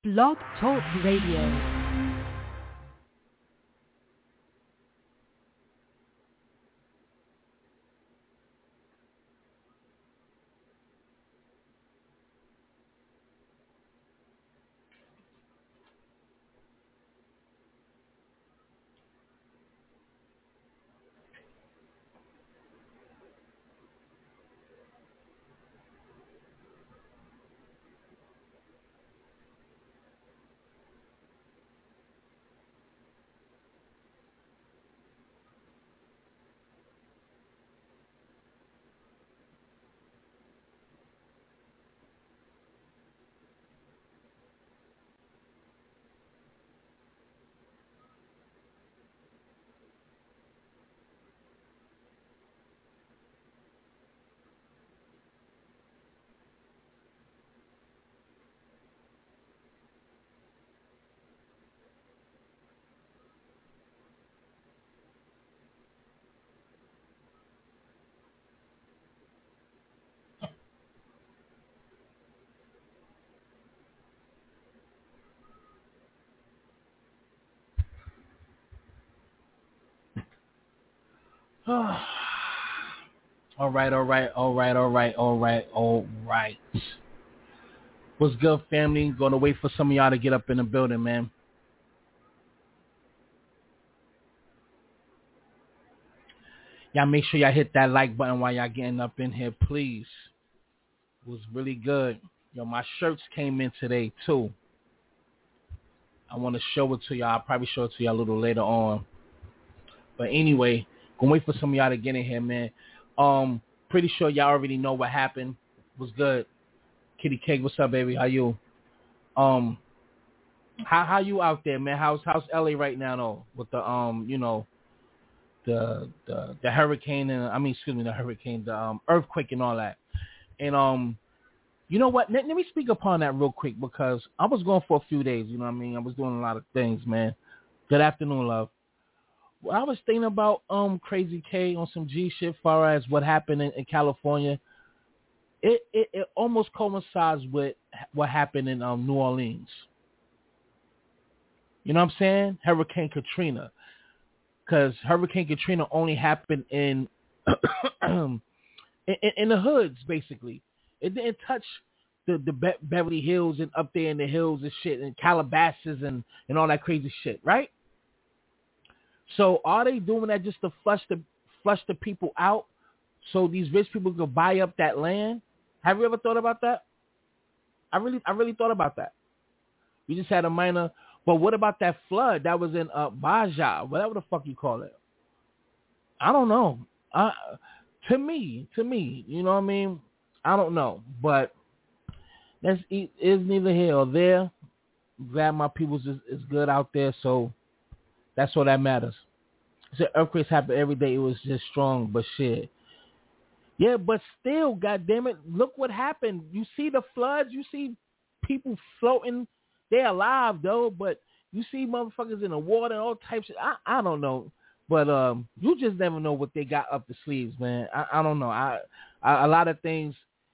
Blog Talk Radio. All right. What's good, family? Gonna wait for some of y'all to get up in the building, man. Y'all make sure y'all hit that like button while y'all getting up in here, please. It was really good. Yo, my shirts came in today, too. I want to show it to y'all. I'll probably show it to y'all a little later on. But anyway, gonna wait for some of y'all to get in here, man. Pretty sure y'all already know what happened. Was good. Kitty Cake, what's up, baby? How you? How you out there, man? How's LA right now, though? With the the hurricane and the earthquake and all that. And you know what? Let me speak upon that real quick because I was gone for a few days. You know what I mean? I was doing a lot of things, man. Good afternoon, love. Well, I was thinking about Crazy K on some G shit, far as what happened in California. It almost coincides with what happened in New Orleans. You know what I'm saying? Hurricane Katrina, because Hurricane Katrina only happened in in the hoods, basically. It didn't touch the Beverly Hills and up there in the hills and shit and Calabasas and all that crazy shit, right? So are they doing that just to flush the people out so these rich people could buy up that land? Have you ever thought about that? I really thought about that. We just had a minor, but what about that flood that was in Baja, whatever the fuck you call it? I don't know. To me, you know what I mean? I don't know, but is neither here or there. I'm glad my people's is good out there, so that's all that matters. So earthquakes happen every day. It was just strong, but shit. Yeah, but still, goddammit, look what happened. You see the floods. You see people floating. They're alive, though, but you see motherfuckers in the water and all types of... I don't know. But you just never know what they got up the sleeves, man. I don't know. A lot of things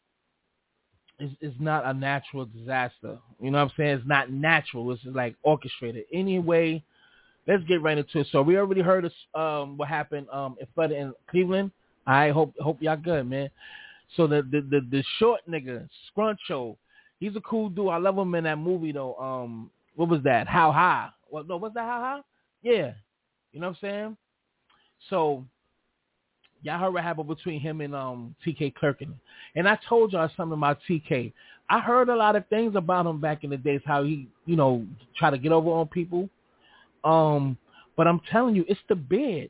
is not a natural disaster. You know what I'm saying? It's not natural. It's just like orchestrated. Anyway... Let's get right into it. So we already heard what happened in flooded in Cleveland. I hope y'all good, man. So the short nigga, Scruncho, he's a cool dude. I love him in that movie though. What was that? How High? Well, no, was that How High? Yeah. You know what I'm saying? So y'all heard what happened between him and TK Kirkland. And I told y'all something about TK. I heard a lot of things about him back in the days, how he, tried to get over on people. But I'm telling you, it's the beard.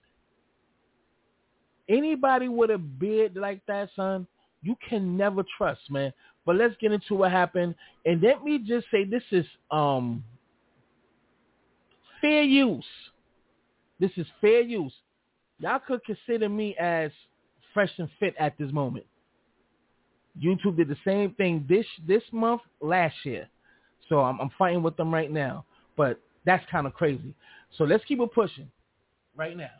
Anybody with a beard like that, son, you can never trust, man. But let's get into what happened. And let me just say, this is fair use. This is fair use. Y'all could consider me as fresh and fit at this moment. YouTube did the same thing this month, last year. So I'm fighting with them right now. But that's kind of crazy. So let's keep it pushing right now.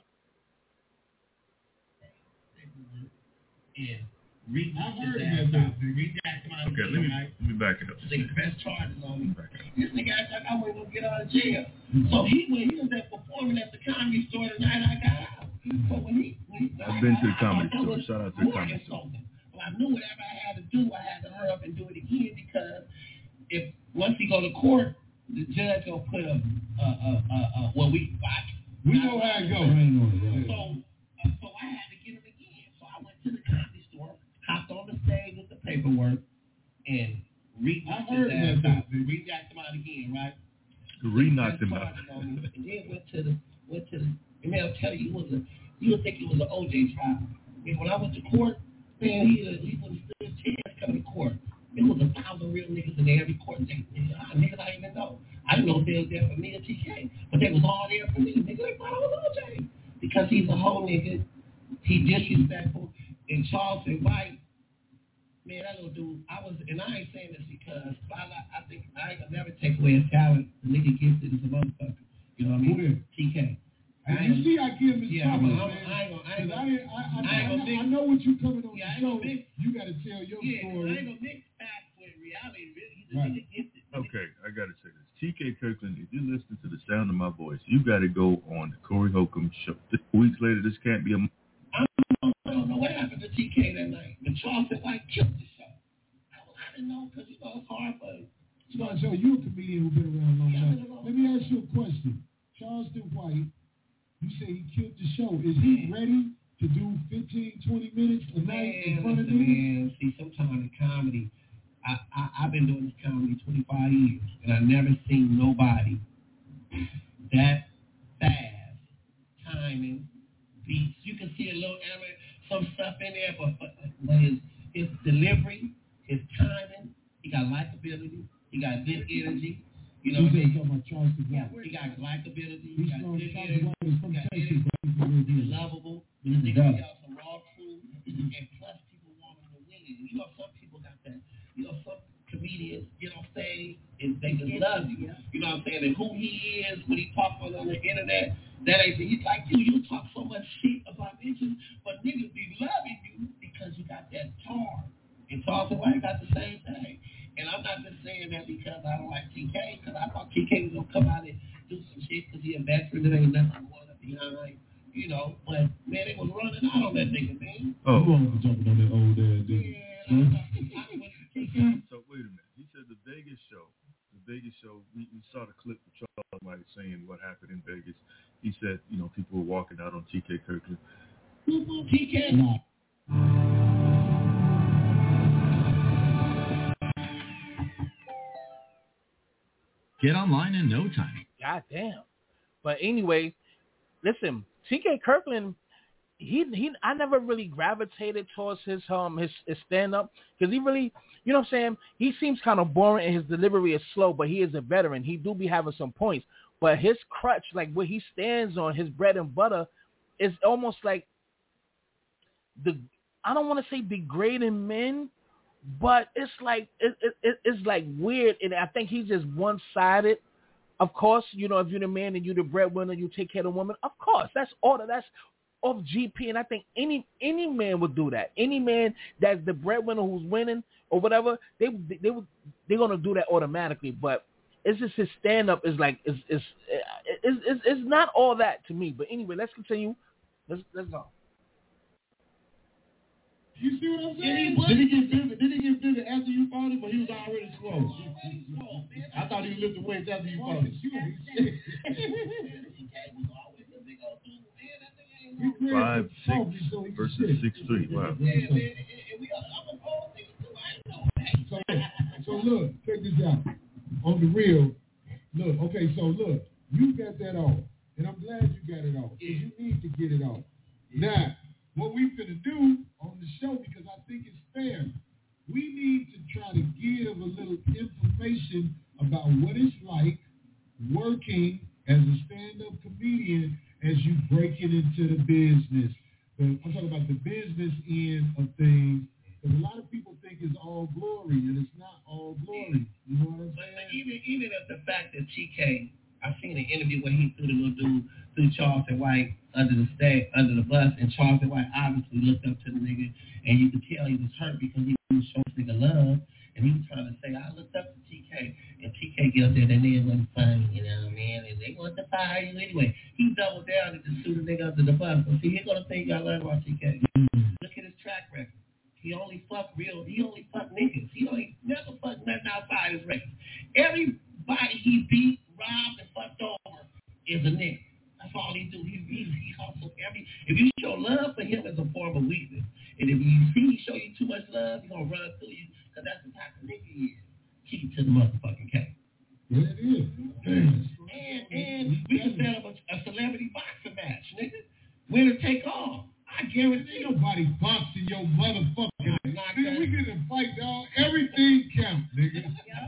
Yeah. Read that. Okay, let me back it up. Take the best charges on me. This nigga get out of jail. So when he was there performing at the Comedy Store the night I got out. So when I've been to the Comedy Store. Shout out to the Comedy Store. Well, I knew whatever I had to do, I had to hurry up and do it again because if once he go to court, the judge gonna put we know how it goes. So I had to get him again. So I went to the Comedy Store, hopped on the stage with the paperwork, and re-knocked him out again, right? Re-knocked him out. And then went to the. And man, I'll tell you, you would think it was an OJ trial. And when I went to court, man, he would have stood a chance coming to court. There was 1,000 real niggas in every court. Niggas I didn't even know. I didn't know if they was there for me or TK, but they was all there for me. Niggas, they thought I was OJ. Because he's a whole nigga. He disrespectful. And Charleston White, man, that little dude, and I ain't saying this because I think I ain't gonna never take away his talent. The nigga gifted as a motherfucker. You know what I mean? TK. You see, I give him his comments, man. I know what you coming on the show. You got to tell your story. I ain't gonna mix facts with reality. He's a nigga gifted. Okay, I got to say this. TK Kirkland, if you're listening to the sound of my voice, you got to go on the Corey Holcomb show. 2 weeks later, this can't be a... I don't know what happened to TK that night. But Charleston White killed the show. I didn't know because, it's hard for him. So you're a comedian who's been around a long time. Let me ask you a question. Charleston White, you say he killed the show. Is he ready to do 15, 20 minutes a night in front of you? Man, see, sometimes in comedy, I've been doing this comedy 25 years, and I've never seen nobody that fast, timing, beats. You can see a little some stuff in there, but his delivery, his timing, he got likability, he got good energy. You know what I mean? He got likability, he got good energy, he's lovable, he got some raw truth, and plus people want him to win. Some people got that. Some comedians get on stage and they just love you. You know what I'm saying? And who he is, when he talks on the internet, that ain't he's like you talk so much shit about bitches, but niggas be loving you because you got that charm. And Charleston White got the same thing. And I'm not just saying that because I don't like TK, because I thought TK was going to come out and do some shit because he a veteran. There ain't nothing going up behind, But, man, they was running out on that nigga, man. Oh. You wanted to jumping on that old ass dude. So, wait a minute. He said the Vegas show, we saw the clip of Charles White saying what happened in Vegas. He said, people were walking out on TK Kirkland. TK? No. Get online in no time. God damn. But anyway, listen, TK Kirkland, I never really gravitated towards his stand up because he really, you know what I'm saying? He seems kind of boring and his delivery is slow, but he is a veteran. He do be having some points, but his crutch, like what he stands on, his bread and butter, is almost like I don't want to say degrading men, but it's like it's like weird, and I think he's just one-sided. Of course, if you're the man and you're the breadwinner, you take care of the woman. Of course, that's order. That's off GP, and I think any man would do that. Any man that's the breadwinner who's winning or whatever, they're gonna do that automatically. But it's just his stand-up is like it's not all that to me. But anyway, let's continue. Let's go. You see what I'm saying? Did he get bigger after you fought him, but he was already slow? I thought he was lifting weights after you fought him. 5'6" versus 6'3". Wow. So look, check this out. On the real, look, you got that off. And I'm glad you got it off. Because you need to get it off. Now, what we finna do on the show, because I think it's fair, we need to try to give a little information about what it's like working as a stand-up comedian as you break it into the business. I'm talking about the business end of things. Because a lot of people think it's all glory, and it's not all glory. You know what I'm saying? Even at the fact that TK, I seen an interview where he threw the little dude threw Charleston White under the bus, and Charleston White obviously looked up to the nigga, and you could tell he was hurt because he was showing this nigga love. And he was trying to say, I looked up to TK, and TK get up there, that nigga wasn't funny, you know, man, and they want to fire you anyway. He doubled down and just threw the nigga under the bus. So see, here's the thing y'all learn about TK. Look at his track record. He only fuck niggas. He only never fucked nothing outside his race. Everybody he beat, robbed, and fucked over is a nigga. That's all he do. He hustle if you show love for him, it's a form of weakness. And if you see he show you too much love, he's gonna run through you, because that's the type of nigga he is. Keep it to the motherfucking case. Yeah, it is. And we can set up a celebrity boxing match, nigga. Winner take all. I guarantee nobody boxing your motherfucking. Nigga, we get a fight, dog. Everything counts, nigga.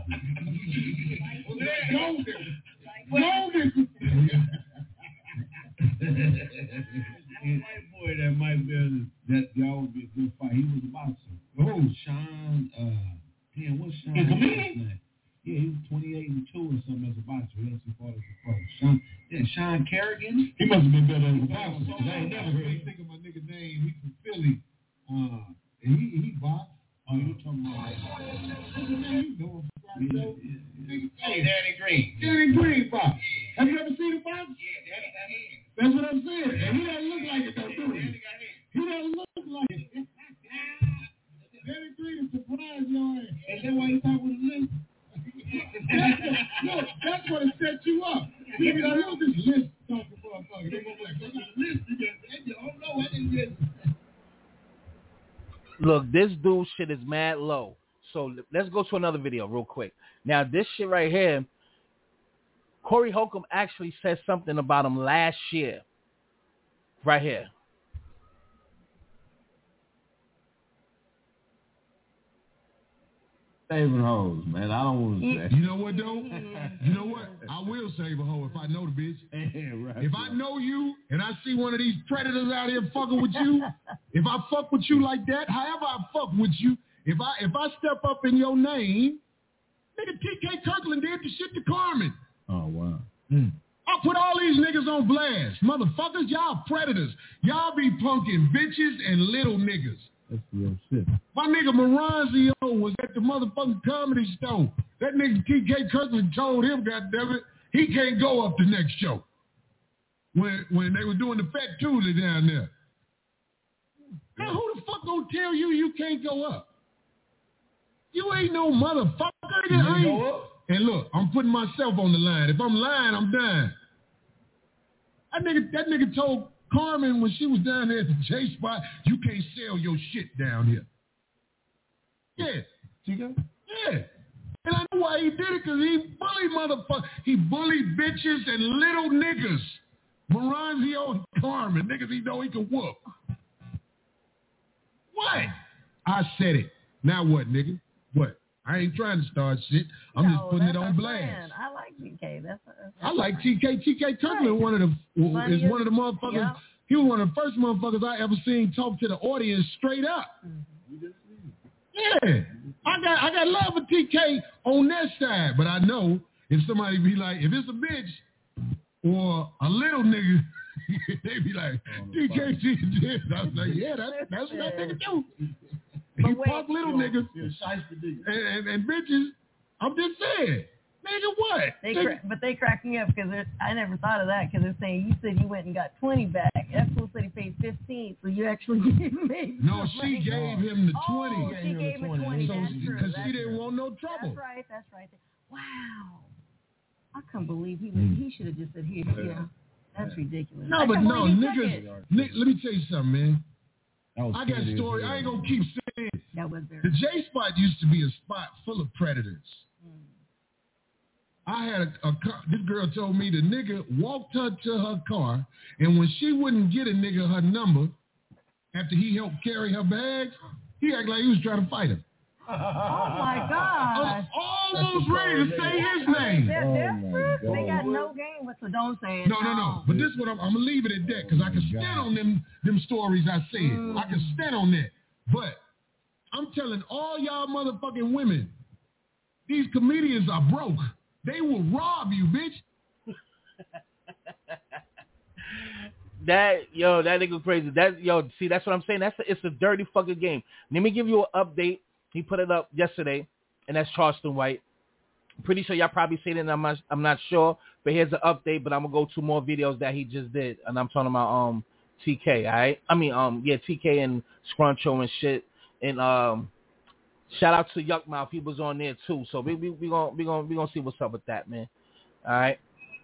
White boy that might be that y'all would be a good fight. He was a boxer. Oh, Sean. Damn, what's Sean? Name? Yeah, he was 28-2 or something as a boxer. He actually fought as a pro. Sean Kerrigan. He must have been better as a boxer. I ain't never really think of my nigga name. He's from Philly. And he boxed. Oh, you talking about? You know him. Hey, Danny Green. Danny Green box. Have you ever seen him box? Yeah, Danny got hands. That's what I'm saying. And he doesn't look like it, though, do he? Danny got hands. He doesn't look like it. Danny Green is surprised your ass. Is that why he talk with his lips? Look, that's what it set you up. You know this list talking motherfucker. They go like, look at the list. You don't know what it is. Look, this dude shit is mad low. So let's go to another video real quick. Now, this shit right here, Corey Holcomb actually said something about him last year. Right here. Saving hoes, man. I don't want to say. You know what, though? You know what? I will save a hoe if I know the bitch. Right, if I know you and I see one of these predators out here fucking with you, if I fuck with you like that, however I fuck with you, if I step up in your name, nigga, TK Kirkland did the shit to Carmen. Oh, wow. I put all these niggas on blast. Motherfuckers, y'all predators. Y'all be punking bitches and little niggas. That's real shit. My nigga Moranzio was at the motherfucking Comedy Store. That nigga TK Kirkland told him, goddammit, he can't go up the next show. When they were doing the Fat Tuesday down there. Now who the fuck gonna tell you can't go up? You ain't no motherfucker. And look, I'm putting myself on the line. If I'm lying, I'm dying. That nigga told Carmen when she was down there at the J Spot, you can't sell your shit down here. Yeah. Yeah. And I know why he did it, because he bullied motherfuckers. He bullied bitches and little niggas. Moranzio and Carmen, niggas he know he can whoop. What? I said it. Now what, nigga? What? I ain't trying to start shit. I'm just putting it on blast. I like TK. I like TK. TK Kirkland, right. is one of the motherfuckers. Yep. He was one of the first motherfuckers I ever seen talk to the audience straight up. Mm-hmm. Yeah. I got love for TK on that side, but I know if somebody be like, if it's a bitch or a little nigga, they be like, TK did this. I was like, yeah, that's what that nigga do. He fuck little niggas and bitches. I'm just saying, nigga, what? But they crack me up because I never thought of that, because they're saying you said you went and got 20 back. That fool said he paid 15, so you actually made. No, she gave him the 20. Oh, she gave him 20. Because she didn't want no trouble. That's right. Wow. I can't believe he should have just said here. Yeah. That's ridiculous. No, but no, niggas. Let me tell you something, man. I got a story. I ain't gonna keep saying it. That was there. The J Spot used to be a spot full of predators. I had this girl told me the nigga walked her to her car, and when she wouldn't get a nigga her number after he helped carry her bags, he acted like he was trying to fight him. Oh my God! I was almost ready to say his name. They got no game, so don't say it. No. But this is what I'm gonna leave it at that, because I can stand on them stories I said. I can stand on that. But I'm telling all y'all motherfucking women, these comedians are broke. They will rob you, bitch. That nigga crazy. See, that's what I'm saying. It's a dirty fucking game. Let me give you an update. He put it up yesterday. and that's Charleston White. I'm pretty sure y'all probably seen it, and I'm not sure, but here's an update, but I'm going to go to more videos that he just did, and I'm talking about TK, all right? I mean, TK and Scruncho and shit, and shout out to Yuck Mouth, he was on there too, so we gonna see what's up with that, man, all right?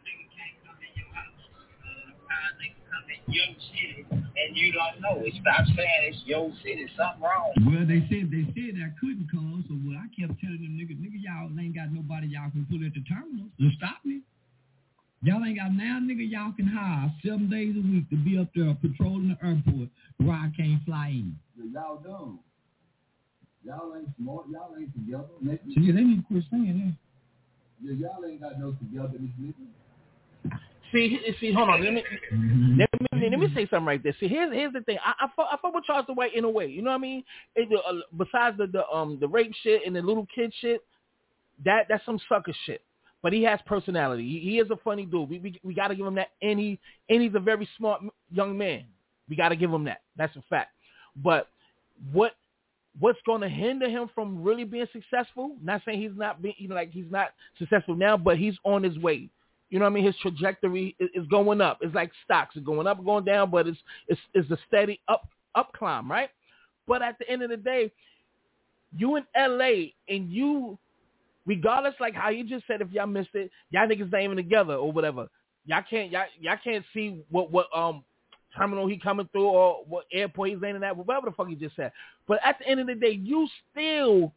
Your city, and you don't know it. Stop saying it's your city. Something wrong. Well, they said I couldn't come, so I kept telling them nigga, y'all ain't got nobody y'all can put at the terminal to stop me. Y'all ain't got now, nigga, y'all can hire 7 days a week to be up there patrolling the airport where I can't fly in. Y'all dumb. Y'all ain't smart. Y'all ain't together. So yeah, they need to quit saying that. Yeah, y'all ain't got no togetherness, nigga. See, hold on. Let me say something right there. See, here's the thing. I fuck with Charleston White in a way. You know what I mean? Besides the rape shit and the little kid shit, that's some sucker shit. But he has personality. He is a funny dude. We got to give him that. And he's a very smart young man. We got to give him that. That's a fact. But what's going to hinder him from really being successful? Not saying he's not successful now, but he's on his way. You know what I mean? His trajectory is going up. It's like stocks. It's going up, going down, but it's a steady up climb, right? But at the end of the day, you in LA and you, regardless like how you just said, if y'all missed it, y'all niggas not even together or whatever. Y'all can't see what terminal he coming through or what airport he's landing at, whatever the fuck he just said. But at the end of the day, you still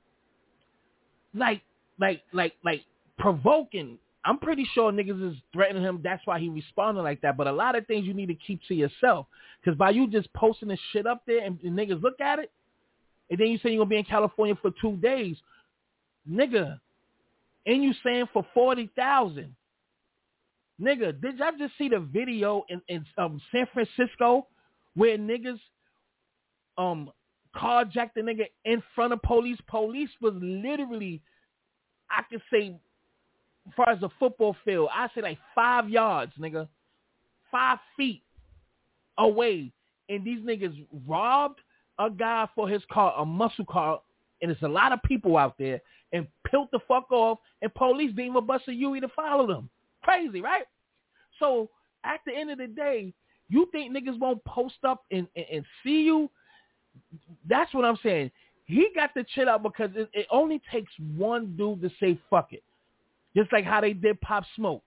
like provoking. I'm pretty sure niggas is threatening him. That's why he responded like that. But a lot of things you need to keep to yourself. Because by you just posting this shit up there and niggas look at it, and then you say you're going to be in California for 2 days, nigga, and you saying for 40,000. Nigga, did y'all just see the video in San Francisco where niggas carjacked the nigga in front of police? Police was literally, I could say, as far as the football field, I say like 5 yards, nigga. 5 feet away. And these niggas robbed a guy for his car, a muscle car, and there's a lot of people out there, and peeled the fuck off, and police didn't even bust a UE to follow them. Crazy, right? So at the end of the day, you think niggas won't post up and see you? That's what I'm saying. He got to chill out because it only takes one dude to say fuck it. Just like how they did Pop Smoke.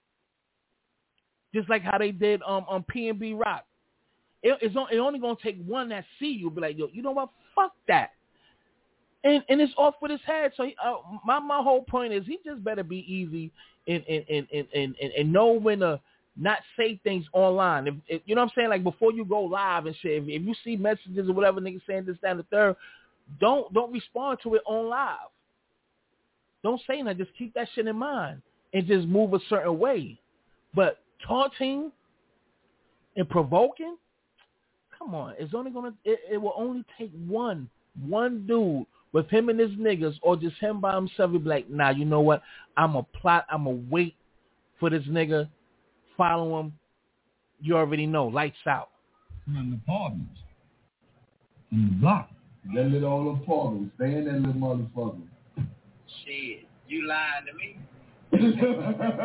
Just like how they did P&B Rock. It's only going to take one that see you, be like, yo, you know what? Fuck that. And it's off with his head. So my whole point is he just better be easy and know when to not say things online. If you know what I'm saying? Like before you go live and shit, if you see messages or whatever niggas saying this, that, and the third, don't respond to it on live. Don't say that. Just keep that shit in mind and just move a certain way. But taunting and provoking, come on. It's only it will only take one dude with him and his niggas, or just him by himself. He'll be like, nah, you know what? I'm a wait for this nigga, follow him. You already know, lights out. In the apartments, in the block. That little old apartment, stay in that little motherfucker. Shit, you lying to me. They can't get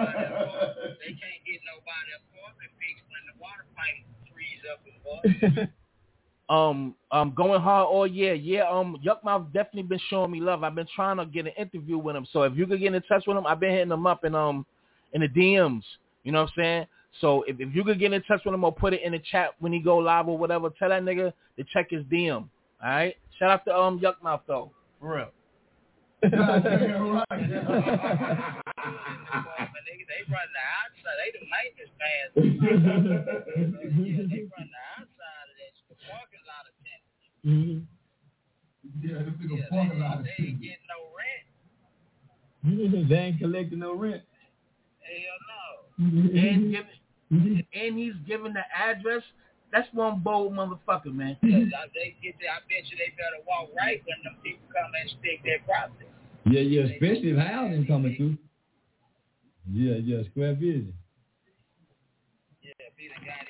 nobody apartment fixed when the water pipe freeze up and bust. Going hard all year. Yeah, Yuck Mouth definitely been showing me love. I've been trying to get an interview with him. So if you could get in touch with him, I've been hitting him up in the DMs. You know what I'm saying? So if you could get in touch with him or put it in the chat when he go live or whatever, tell that nigga to check his DM. All right? Shout out to Yuck Mouth though. For real. They run the outside. They the maintenance fans. Yeah, they run the outside of that. The parking lot attendants. Mm-hmm. Yeah, this is a parking lot. They ain't getting no rent. They ain't collecting no rent. Hell no. And he's giving the address. That's one bold motherfucker, man. I bet you they better walk right when them people come and stick their property. Yeah, especially if housing coming through. Yeah, square business. Yeah, be the guy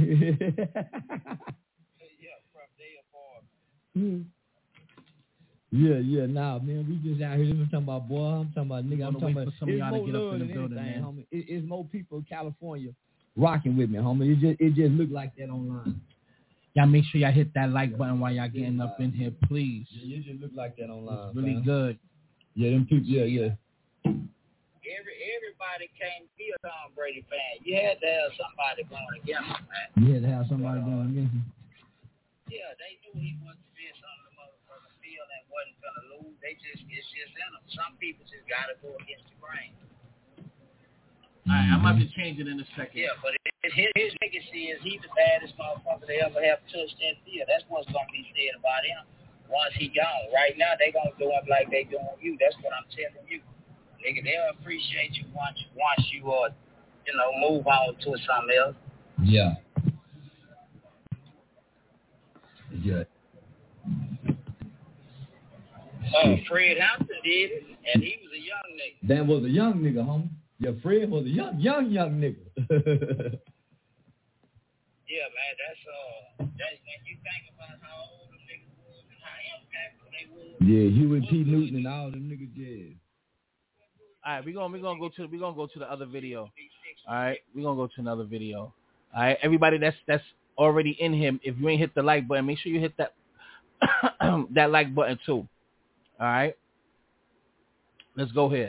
evicted. Yeah, from their apartment. Yeah, nah, man, we just out here. I'm talking about, boy. I'm talking about, nigga. I'm talking about. Some of y'all to more get up love in the than building, anything, man. homie. It's more people in California rocking with me, homie. It just look like that online. Y'all make sure y'all hit that like button while y'all getting up in here, please. Yeah, it just look like that online. It's really man. good. Yeah, them people. Yeah. Everybody can't be a Tom Brady fan. You had to have somebody going against him, man. You had to have somebody going against him. Yeah, they knew he wasn't fit on the motherfucking field and wasn't gonna lose. It's just in them. Some people just gotta go against the grain. All right, I'm about to change it in a second. Yeah, but his legacy is he's the baddest motherfucker they ever have touched that field. That's what's gonna be said about him once he gone. Right now they gonna do him like they doing you. That's what I'm telling you. Nigga, they'll appreciate you once you move on to something else. Yeah. Yeah. Fred Hampton did it, and he was a young nigga. That was a young nigga, homie. Yeah, Fred was a young nigga. Yeah, man, that's when you think about how old them niggas was and how impactful they was. Yeah, Huey P. Newton and all them niggas, yeah. All right, we're gonna go to the other video. All right, we're gonna go to another video. All right, everybody that's already in him. If you ain't hit the like button, make sure you hit that that like button too. All right, let's go here.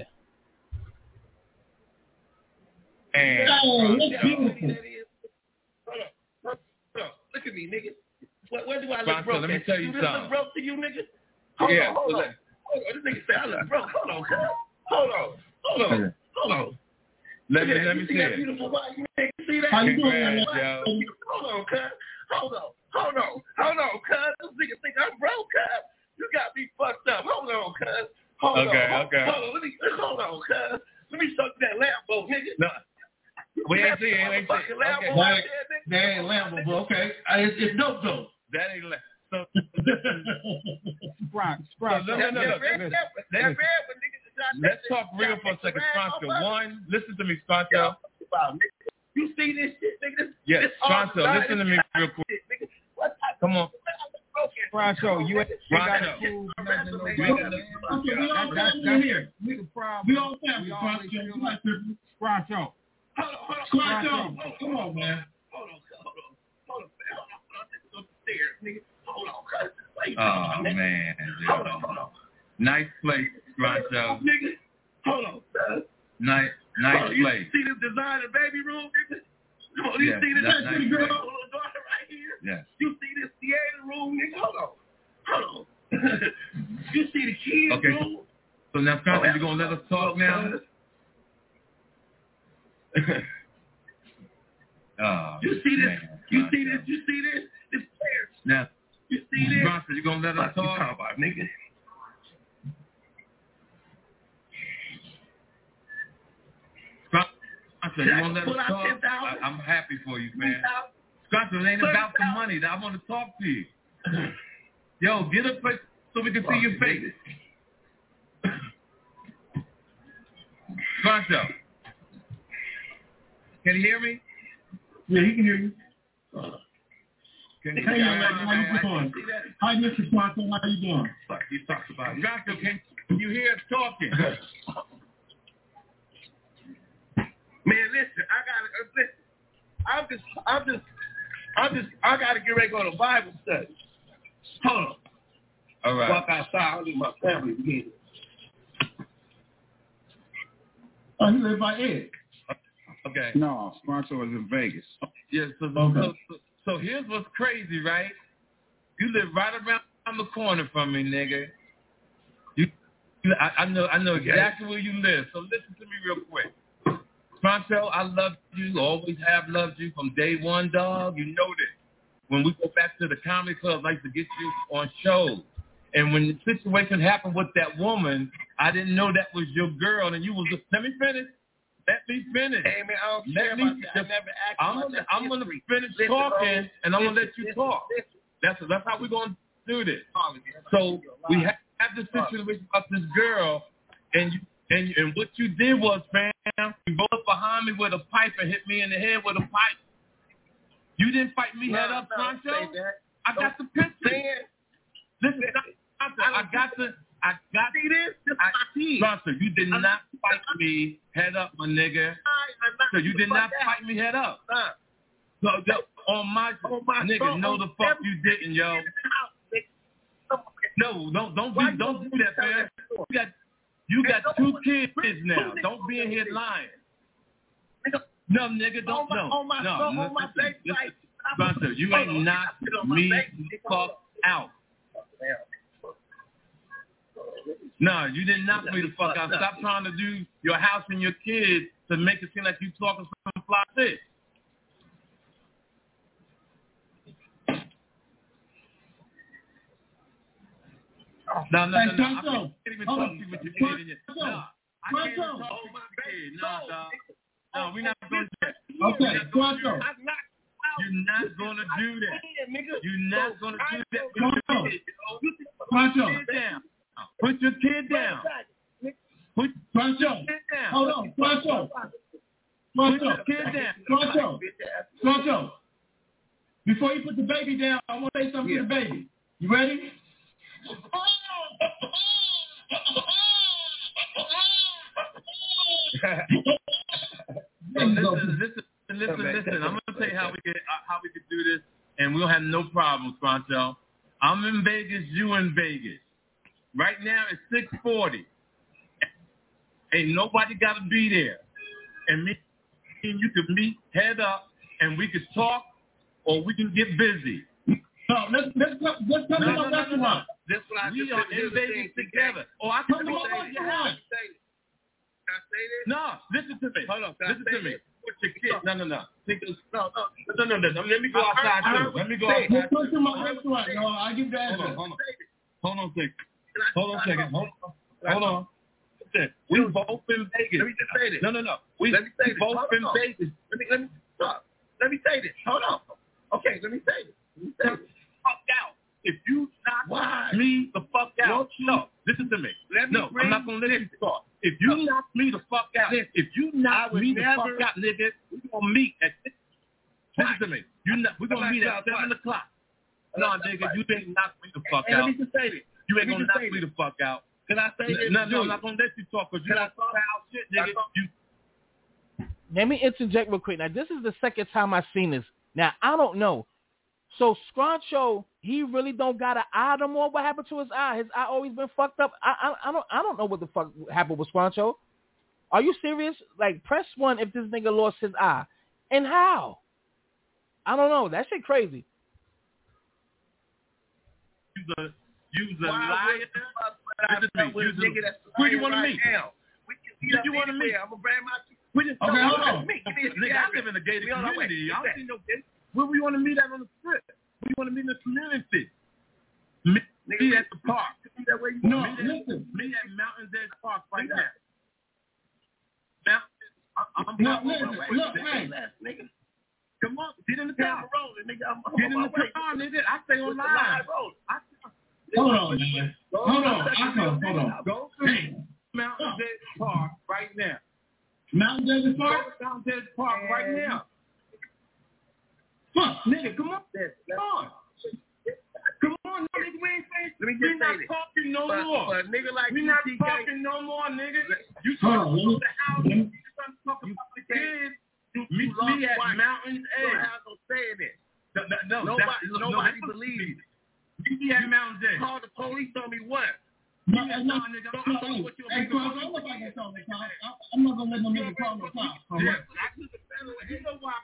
And that's beautiful. Hold up. Look at me, nigga. Where do I look broke? Let me tell you something. Look broke to you, nigga? Hold on. This nigga say I look broke. Hold on, cuz. Hold on. Let me see that it. Beautiful wife, nigga. See that? How you doing, yo? Hold on, cuz. Hold on, cuz. This nigga think I'm broke, cuz. You got me fucked up. Hold on, cuz. Hold on. Hold on, cuz. Let me suck that Lambo, nigga. No. We ain't see it. Okay. That ain't Lambo, bro. Okay. It's dope, though. That ain't Lambo. So, Sprite. No. Let's talk real for a second, Sponsor. One, listen to me, Sponsor. You see this shit, nigga? Yes, Sponsor, listen to me real quick. Come on. Sponsor, you ain't got to prove nothing to nobody. That's here. We all family, Sponsor. Come on, man. Hold on. Hold on, Oh, man. Hold on. Nice place, Sponsor. Nigga, hold on, cuz. Nice place. You see this designer baby room, nigga? Come on, you see this pretty girl, little daughter right here? Yes. You see this theater room, nigga? Hold on. You see the kids room? So now, Sponsor, you going to let us talk now? You see this? You see this? This chair. Now, you see this? Sponsor, you going to let us talk? What you talking about, nigga? Sponsor, you want to let us talk? I'm happy for you, man. Sponsor, it ain't about the money. I want to talk to you. Yo, get a place so we can see your face. Sponsor, can you hear me? Yeah, he can hear you. Can you Hey, how you doing? Hi, Mr. Sponsor. How you doing? Fuck, you talked about it. Sponsor, can you hear us talking? Man, listen, I gotta get ready to go to Bible study. Hold on. All right. Walk outside, I'll leave my family again. Oh, you live by Ed? Okay. No, Sponsor was in Vegas. Yeah, so here's what's crazy, right? You live right around the corner from me, nigga. I know exactly where you live. So listen to me real quick. Sponsor, I love you, always have loved you from day one, dog. You know this. When we go back to the comedy club, I like to get you on shows. And when the situation happened with that woman, I didn't know that was your girl, and you was just, let me finish. Hey, man, I don't care about that. I never asked I'm going to finish talking, and I'm going to let you talk. That's how we're going to do this. So we have this situation about this girl, and what you did was, fam, you rolled up behind me with a pipe and hit me in the head with a pipe. You didn't fight me head up, Franco. I got the picture. Listen, I got see this. This is my team. Sponsor, you did not fight me head up, my nigga. So you did not fight me head up. So on my nigga, no the fuck you didn't, yo. No, don't do that, man. You got 2 kids now. Don't be in here lying. No, nigga, don't no. Sponsor, you ain't knocked me the fuck out. No, you didn't knock me the fuck out. Stop trying to do your house and your kids to make it seem like you talking some fly shit. No. I can't even talk to you with your kid in your... No, I can't even talk to you with your kid. No, dog. No, we're not going to do that. Okay, You're not going to do that. You're not going to do that. Put your kid down. Put your kid down. Hold on, Sancho. Put your kid down. Sancho. Before you put the baby down, I want to say something to the baby. You ready? Listen. I'm gonna tell you how we can do this, and we'll have no problems, Pancho. I'm in Vegas. You in Vegas. Right now it's 6:40. Ain't nobody got to be there, and me and you can meet head up, and we can talk, or we can get busy. No, let's come to my restaurant. That's what I we are in Vegas together. Oh, I can say your house. Can I say this? No, listen to me. Hold on. Listen to me. Put your kid. No. No. Let me go outside too. Let me go outside. Let's come to my restaurant. No, I give the answer. Hold on a second. Hold on. Listen, we both in Vegas. Let me just say this. No. We both in Vegas. Let me stop. Let me say this. Hold on. Okay, let me say this. Fuck out. If you knock me the fuck out, no, listen to me. I'm not gonna let you talk. If you knock me the fuck out, fuck out, nigga, we gonna meet at 6. Listen to me. We're gonna meet at 7 o'clock. No, nigga, you didn't knock me the fuck out. Let me just say this. You ain't gonna knock me the fuck out. Can I say this? No, I'm not gonna let you talk because you don't talk about shit, nigga. Let me interject real quick. Now, this is the second time I've seen this. Now, I don't know. So Scroncho, he really don't got an eye no more. What happened to his eye? His eye always been fucked up. I don't know what the fuck happened with Scroncho. Are you serious? Like, press 1 if this nigga lost his eye. And how? I don't know. That shit crazy. You's a liar. Who you want to meet? Who you want to meet? I'm gonna bring my. Okay, hold on. Nigga, I live in a gated community. I don't see no gates. Where we want to meet at on the strip? We want to meet in the community. Meet at the park. No, listen. Meet at Mountains Edge Park right now. Nigga. Come on, get in the car. Get in the car, nigga. I stay on live. Hold on, man. Hold on. Go to Mountains Edge Park right now. Mountains Edge Park? Mountains Edge Park right now. Fuck, nigga, come on. Come on, nigga, we ain't saying. We're not talking no more. Nigga like we're not talking no more, nigga. You talking about the house. You talking about the kids. Meet me at Mountains Edge. No, nobody believes. Meet me at Mountains Edge. Call the police on me what? No, nigga. I'm not gonna let no nigga call no cops. You know why?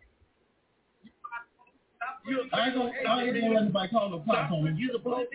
I ain't gonna let anybody call no cops on me. You the police?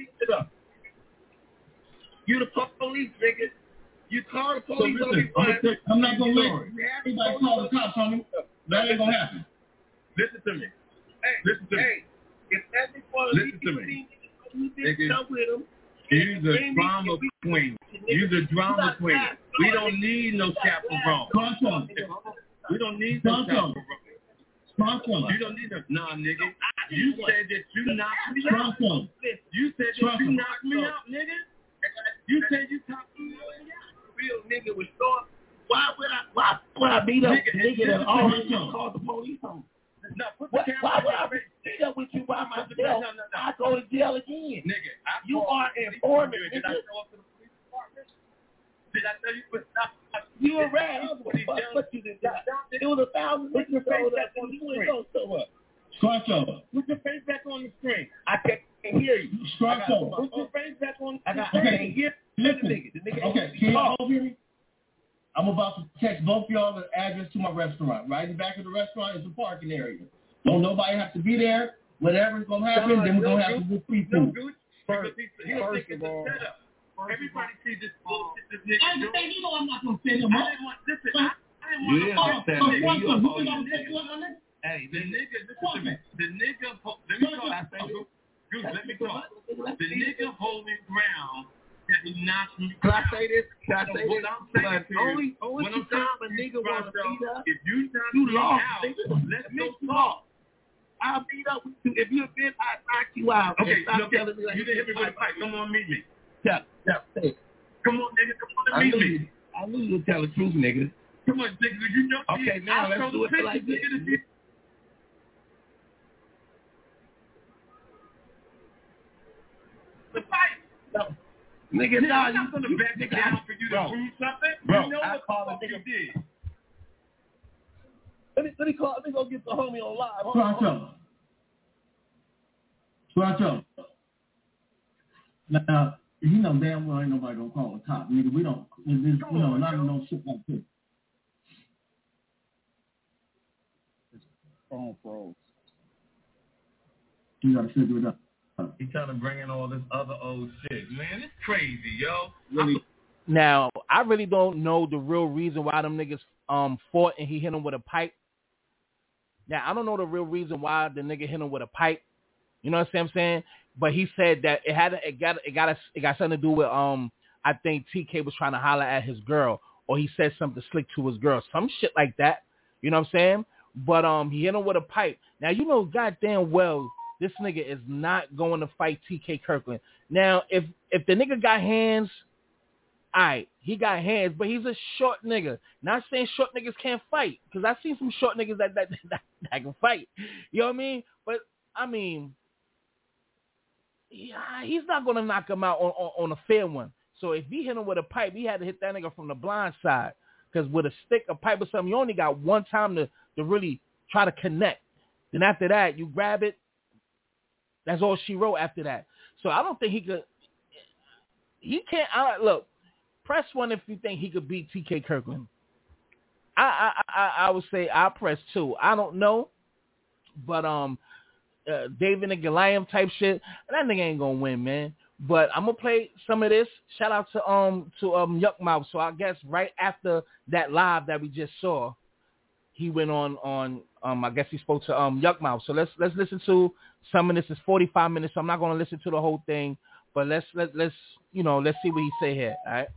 You the police, nigga. You call the police on me. I'm not gonna let anybody call the cops on me. That ain't gonna happen. Listen to me. Hey, if every one of these people you didn't come with them. You's a drama queen. You's a drama queen. We don't need no chaperone. We don't need no chaperone. You don't need a nigga. You said that you knocked me out. You said that you knocked me out, nigga. You said you knocked me out. Real nigga was short. Why would I beat up nigga that always called the police on? Why would I meet up with you by myself? No. I go to jail again. Nigga, you are informant. Did I show up to the police department? Did I tell you? You were right. What you did? It was 1,000 niggas showed up and you ain't gonna show up. Scarcho. Put your face back on the screen. I can't hear you. Scarcho. Put your face back on the screen. I can't hear the nigga. Okay, can y'all hear me? I'm about to text both y'all the address to my restaurant. Right in the back of the restaurant is a parking area. Don't nobody have to be there. Whatever's going to happen, then we're going to have to do free food. First of all, everybody sees this bullshit. This nigga. I understand. You know I'm not going to send him up. I didn't want this. Hey, the nigga, listen to me. The nigga, let me talk. The nigga holding ground that he knocks me down. Can I say this? What I'm saying to you, only time a nigga want to beat up, if you lost. Let's go talk. I'll beat up with you. If you're a bitch, I'll knock you out. Okay, stop telling me you didn't hit me with a pipe. Come on, meet me. Yeah. Come on, nigga. Come on, meet me. I knew you would tell the truth, nigga. Come on, nigga. You know. Okay, now let's do it like this. The fight. No. Nigga, I'm not gonna back it down for you to prove something. Bro, you know what the fuck you did. Let me go get the homie on live. Scarcho. Now, you know damn well ain't nobody gonna call the top, nigga. We don't. Not no shit like this. Phone froze. You gotta figure it out. He trying to bring in all this other old shit. Man, it's crazy, yo. Really? Now, I really don't know the real reason why them niggas fought and he hit him with a pipe. Now, I don't know the real reason why the nigga hit him with a pipe. You know what I'm saying? But he said that it got something to do with I think TK was trying to holler at his girl, or he said something slick to his girl, some shit like that. You know what I'm saying? But he hit him with a pipe. Now, you know goddamn well this nigga is not going to fight TK Kirkland. Now, if the nigga got hands, all right, he got hands, but he's a short nigga. Not saying short niggas can't fight, because I've seen some short niggas that can fight. You know what I mean? But, I mean, yeah, he's not going to knock him out on a fair one. So if he hit him with a pipe, he had to hit that nigga from the blind side. Because with a stick, a pipe, or something, you only got one time to really try to connect. Then after that, you grab it. That's all she wrote after that. So I don't think he could. He can't. Look, press one if you think he could beat TK Kirkland. I would say I press two. I don't know, but David and Goliath type shit. That nigga ain't gonna win, man. But I'm gonna play some of this. Shout out to Yuck Mouth. So I guess right after that live that we just saw, he went on I guess he spoke to Yuck Mouth. So let's listen to some of this. Is 45 minutes, so I'm not gonna listen to the whole thing, but let's see what he say here. All right.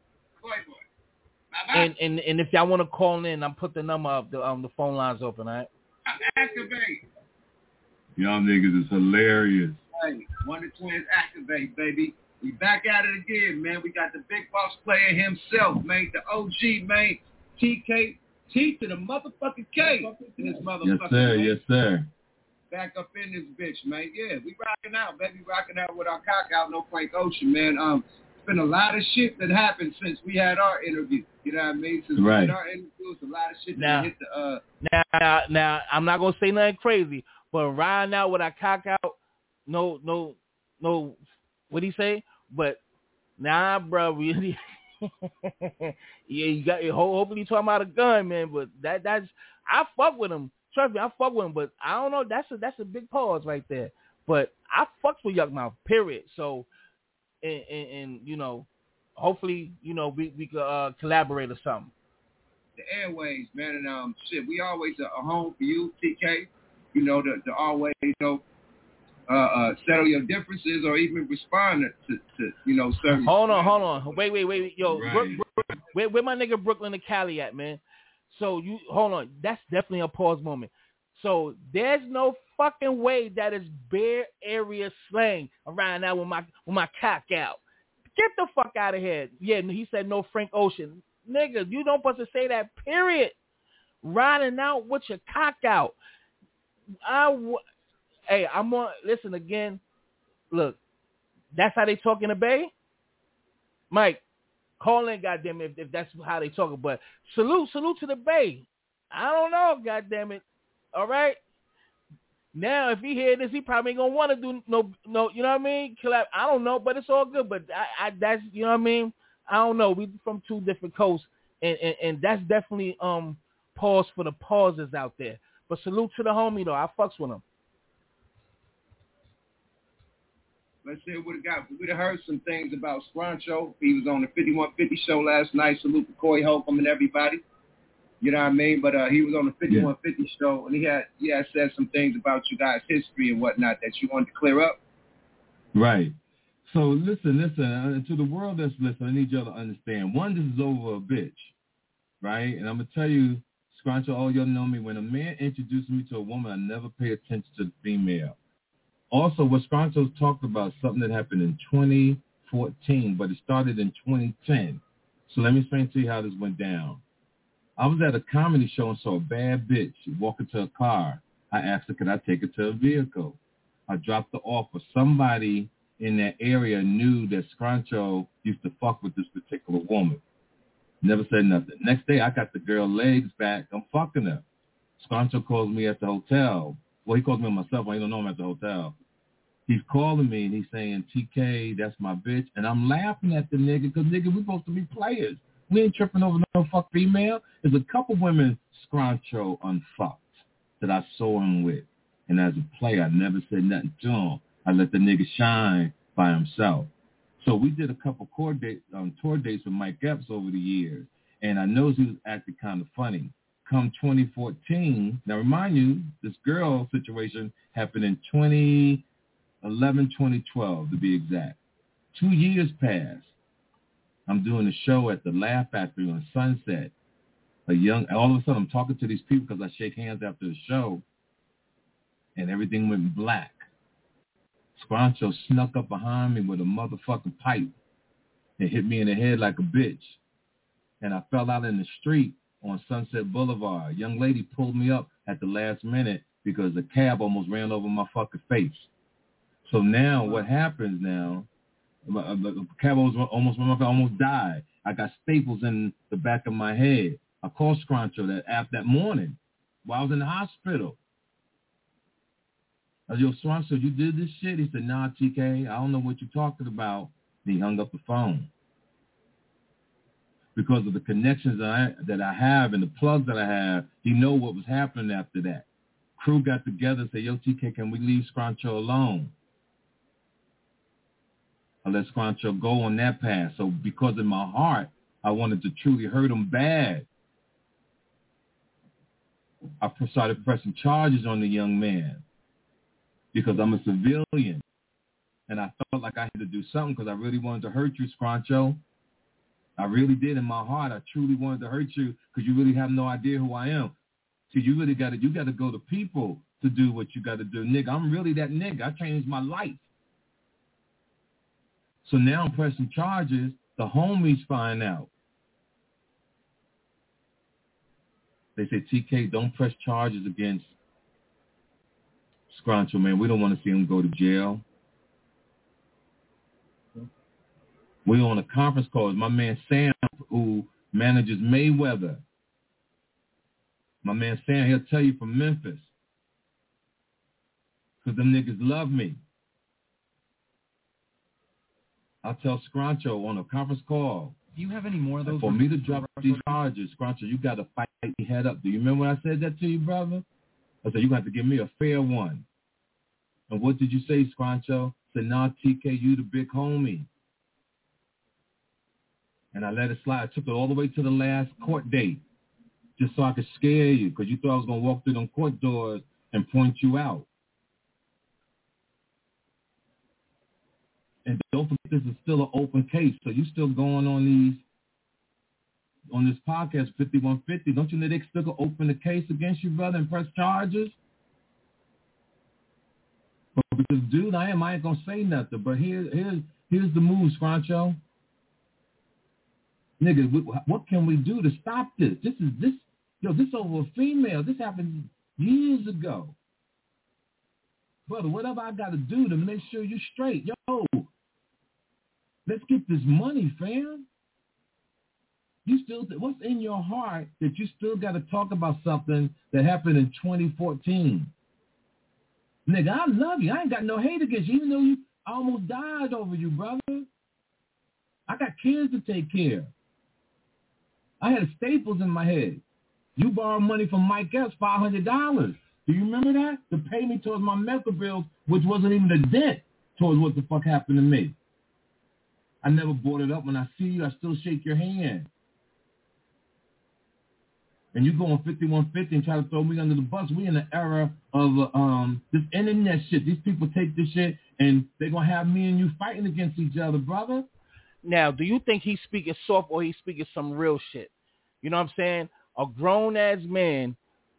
And if y'all want to call in, I'm put the number up, the phone lines open. All right. Activate. Y'all niggas is hilarious. Hey, Wonder Twins activate, baby. We back at it again, man. We got the big boss player himself, man. The OG, man. TK. T to the motherfucking K in this motherfucking Yes, sir. man. Yes, sir. Back up in this bitch, man. Yeah, we rocking out, baby. Rocking out with our cock out, no Frank Ocean, man. It's been a lot of shit that happened since we had our interview. You know what I mean? Since we had our interview, it's a lot of shit that hit the Now, I'm not gonna say nothing crazy, but right now with our cock out, no, what'd he say? But nah, bro, really. Yeah, you got. Hopefully, you talking about a gun, man. But that's I fuck with him. Trust me, I fuck with him. But I don't know. That's a big pause right there. But I fucks with Yuck Mouth. Period. So, and hopefully, we could collaborate or something. The airways, man, and shit. We always a home for you, TK. To always settle your differences or even respond to certain. Hold on. Wait. Yo, right. Where my nigga Brooklyn and Cali at, man? So you hold on. That's definitely a pause moment. So there's no fucking way that is bare area slang around now with my cock out. Get the fuck out of here. Yeah, he said no Frank Ocean. Nigga, you don't supposed to say that, period. Riding out with your cock out. Hey, I'm on. Listen again. Look, that's how they talk in the Bay. Mike, call in, goddamn it, if that's how they talk. But salute to the Bay. I don't know, goddamn it. All right. Now, if he hear this, he probably ain't gonna want to do no. You know what I mean? Collab. I don't know, but it's all good. But I that's, you know what I mean. I don't know. We from two different coasts, and that's definitely pause for the pauses out there. But salute to the homie though. I fucks with him. Let's say we'd have heard some things about Scruncho. He was on the 5150 show last night. Salute to Corey Holcomb and everybody. You know what I mean? But he was on the 5150 show, and he had said some things about you guys' history and whatnot that you wanted to clear up. Right. So listen, to the world that's listening, I need y'all to understand. One, this is over a bitch, right? And I'm going to tell you, Scruncho, all y'all know me. When a man introduces me to a woman, I never pay attention to the female. Also, what Scruncho's talked about, something that happened in 2014, but it started in 2010. So let me explain to you how this went down. I was at a comedy show and saw a bad bitch walk into a car. I asked her, could I take her to a vehicle? I dropped her off, but somebody in that area knew that Scruncho used to fuck with this particular woman. Never said nothing. Next day, I got the girl legs back. I'm fucking her. Scruncho calls me at the hotel. Well, he calls me on my cell phone. I don't know him at the hotel. He's calling me, and he's saying, TK, that's my bitch. And I'm laughing at the nigga because, nigga, we supposed to be players. We ain't tripping over no fuck female. There's a couple women Scruncho unfucked that I saw him with. And as a player, I never said nothing to him. I let the nigga shine by himself. So we did a couple tour dates with Mike Epps over the years. And I noticed he was acting kind of funny. Come 2014, now remind you, this girl situation happened in 2011, 2012 to be exact. 2 years passed. I'm doing a show at the Laugh Factory on Sunset. All of a sudden I'm talking to these people because I shake hands after the show, and everything went black. Scruncho snuck up behind me with a motherfucking pipe and hit me in the head like a bitch. And I fell out in the street on Sunset Boulevard. A young lady pulled me up at the last minute because the cab almost ran over my fucking face. So now what happens now, the cab almost died. I got staples in the back of my head. I called Scruncho that morning while I was in the hospital. I said, yo, Scruncho, you did this shit? He said, nah, TK, I don't know what you're talking about. And he hung up the phone. Because of the connections that I have and the plugs that I have, he know what was happening after that. Crew got together and said, yo, TK, can we leave Scruncho alone? I let Scruncho go on that path. So because in my heart, I wanted to truly hurt him bad. I started pressing charges on the young man because I'm a civilian. And I felt like I had to do something because I really wanted to hurt you, Scruncho. I really did in my heart. I truly wanted to hurt you because you really have no idea who I am. See, you got to go to people to do what you got to do. Nigga, I'm really that nigga. I changed my life. So now I'm pressing charges. The homies find out. They say, TK, don't press charges against Scruncho, man. We don't want to see him go to jail. We're on a conference call with my man Sam, who manages Mayweather. My man Sam, he'll tell you from Memphis. Because them niggas love me. I'll tell Scruncho on a conference call. Do you have any more of those? For me to drop these charges, Scruncho, you got to fight me head up. Do you remember when I said that to you, brother? I said, you got to give me a fair one. And what did you say, Scruncho? I said, nah, TK, you the big homie. And I let it slide. I took it all the way to the last court date just so I could scare you because you thought I was going to walk through them court doors and point you out. And don't forget, this is still an open case. So you still going on this podcast, 5150. Don't you know they still going to open the case against you, brother, and press charges? But because, dude, I ain't going to say nothing. But here's the move, Scruncho. Nigga, what can we do to stop this? This over a female. This happened years ago. brother, whatever I got to do to make sure you straight. Yo, let's get this money, fam. You still, what's in your heart that you still got to talk about something that happened in 2014? Nigga, I love you. I ain't got no hate against you, even though you almost died over you, brother. I got kids to take care of. I had staples in my head. You borrowed money from Mike Epps, $500. Do you remember that? To pay me towards my medical bills, which wasn't even a dent towards what the fuck happened to me. I never brought it up. When I see you, I still shake your hand. And you go on 5150 and try to throw me under the bus. We in the era of this internet shit. These people take this shit and they're going to have me and you fighting against each other, brother. Now, do you think he's speaking soft or he's speaking some real shit? You know what I'm saying? A grown-ass man,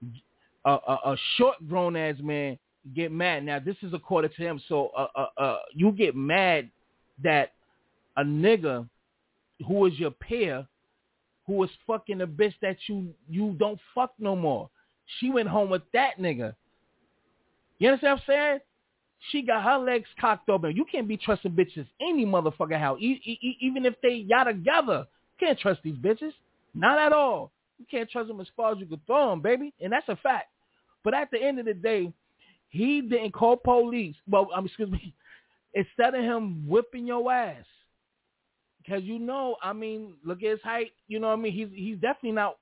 a short grown-ass man get mad. Now, this is according to him. So you get mad that a nigga who is your peer, who is fucking a bitch that you don't fuck no more. She went home with that nigga. You understand what I'm saying? She got her legs cocked open. You can't be trusting bitches any motherfucker how. Even if y'all together. You can't trust these bitches. Not at all. You can't trust them as far as you can throw them, baby. And that's a fact. But at the end of the day, he didn't call police. Well, excuse me. Instead of him whipping your ass. Because look at his height. You know what I mean? He's definitely not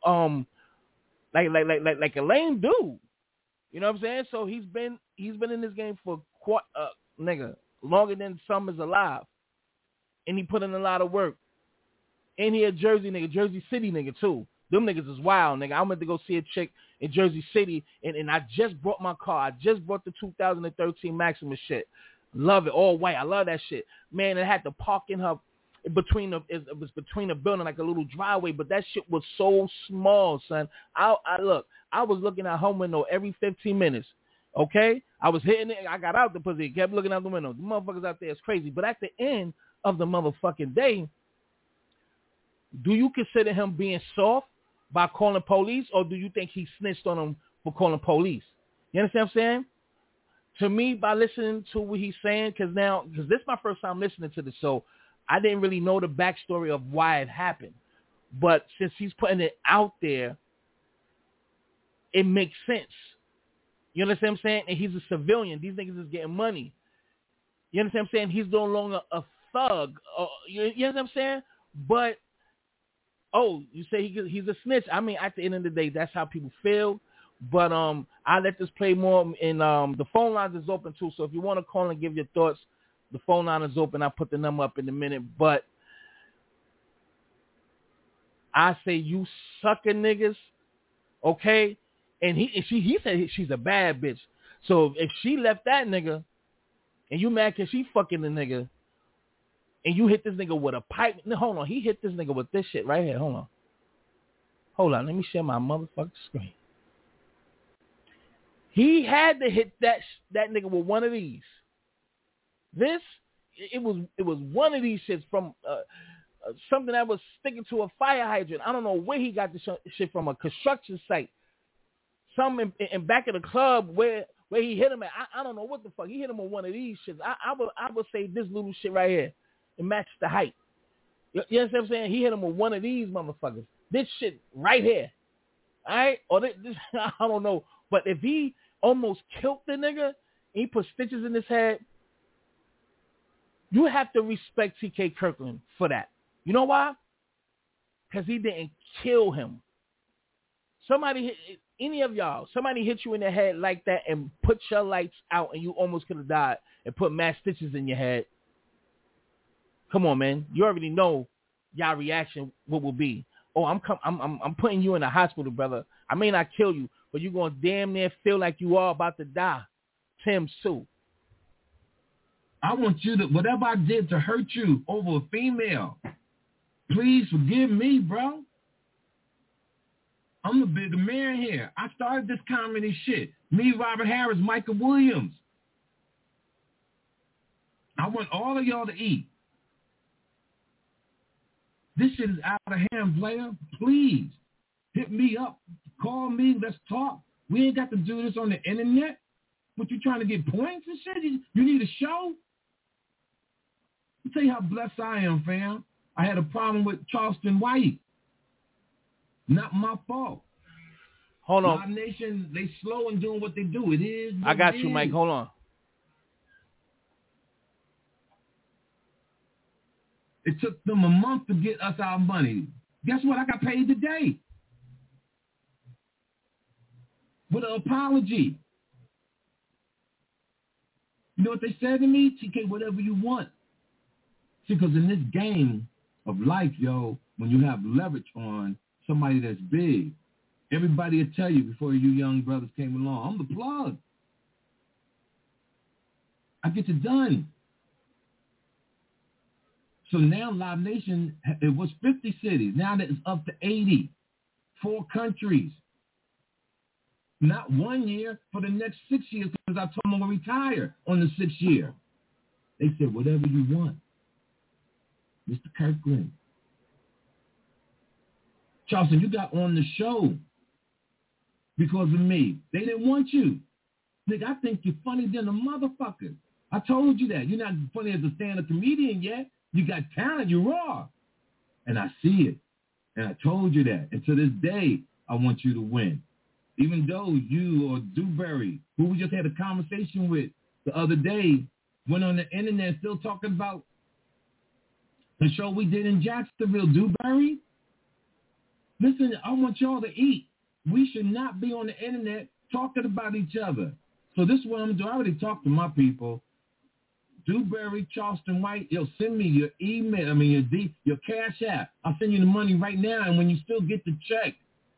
like a lame dude. You know what I'm saying? So he's been in this game for quite longer than some is alive, and he put in a lot of work. And he a Jersey nigga, Jersey City nigga too. Them niggas is wild, nigga. I went to go see a chick in Jersey City, and I just brought my car. I just brought the 2013 Maxima shit. Love it, all white. I love that shit, man. It had to park in her. It was between the building, like a little driveway, but that shit was so small, son. I was looking out her window every 15 minutes, okay? I was hitting it. I got out the pussy, kept looking out the window. The motherfuckers out there is crazy. But at the end of the motherfucking day, do you consider him being soft by calling police, or do you think he snitched on him for calling police? You understand what I'm saying? To me, by listening to what he's saying, because this is my first time listening to this, so I didn't really know the backstory of why it happened. But since he's putting it out there, it makes sense. You understand what I'm saying? And he's a civilian. These niggas is getting money. You understand what I'm saying? He's no longer a thug. You understand what I'm saying? But, you say he's a snitch. I mean, at the end of the day, that's how people feel. But I'll let this play more. And the phone lines is open, too. So if you want to call and give your thoughts, the phone line is open. I'll put the number up in a minute. But I say you sucker niggas, okay? And he said she's a bad bitch. So if she left that nigga and you mad because she fucking the nigga and you hit this nigga with a pipe. Hold on. He hit this nigga with this shit right here. Hold on. Let me share my motherfucking screen. He had to hit that nigga with one of these. It was one of these shits from something that was sticking to a fire hydrant. I don't know where he got this shit from, a construction site. Some in back of the club where he hit him at. I don't know what the fuck. He hit him with one of these shits. I would say this little shit right here. It matched the height. You know what I'm saying? He hit him with one of these motherfuckers. This shit right here. All right? Or this I don't know. But if he almost killed the nigga, and he put stitches in his head, you have to respect T.K. Kirkland for that. You know why? Because he didn't kill him. Any of y'all, somebody hit you in the head like that and put your lights out and you almost could have died and put mass stitches in your head. Come on, man. You already know y'all reaction what will be. Oh, I'm putting you in the hospital, brother. I may not kill you, but you're going to damn near feel like you are about to die. Tim Sue. I want you to, whatever I did to hurt you over a female, please forgive me, bro. I'm the bigger man here. I started this comedy shit. Me, Robert Harris, Michael Williams. I want all of y'all to eat. This shit is out of hand, player. Please, hit me up. Call me. Let's talk. We ain't got to do this on the internet. But you trying to get points and shit? You need a show? I'll tell you how blessed I am, fam. I had a problem with Charleston White. Not my fault. Hold on. Live Nation, they slow in doing what they do. It is. I got you, Mike. Hold on. It took them a month to get us our money. Guess what? I got paid today. With an apology. You know what they said to me? TK, whatever you want. See, because in this game of life, yo, when you have leverage on somebody that's big, everybody will tell you before you young brothers came along, I'm the plug. I get it done. So now Live Nation, it was 50 cities. Now that it's up to 80. 4 countries. Not 1 year, for the next 6 years, because I told them I'm going to retire on the 6th year. They said, whatever you want. Mr. Kirkland. Charleston, you got on the show because of me. They didn't want you. Nigga, I think you're funny than a motherfucker. I told you that. You're not funny as a stand-up comedian yet. You got talent. You're raw. And I see it. And I told you that. And to this day, I want you to win. Even though you or Dewberry, who we just had a conversation with the other day, went on the internet still talking about the show we did in Jacksonville. Dewberry, listen, I want y'all to eat. We should not be on the internet talking about each other. So this is what I'm going to do. I already talked to my people. Dewberry, Charleston White, send me your email, your Cash App. I'll send you the money right now, and when you still get the check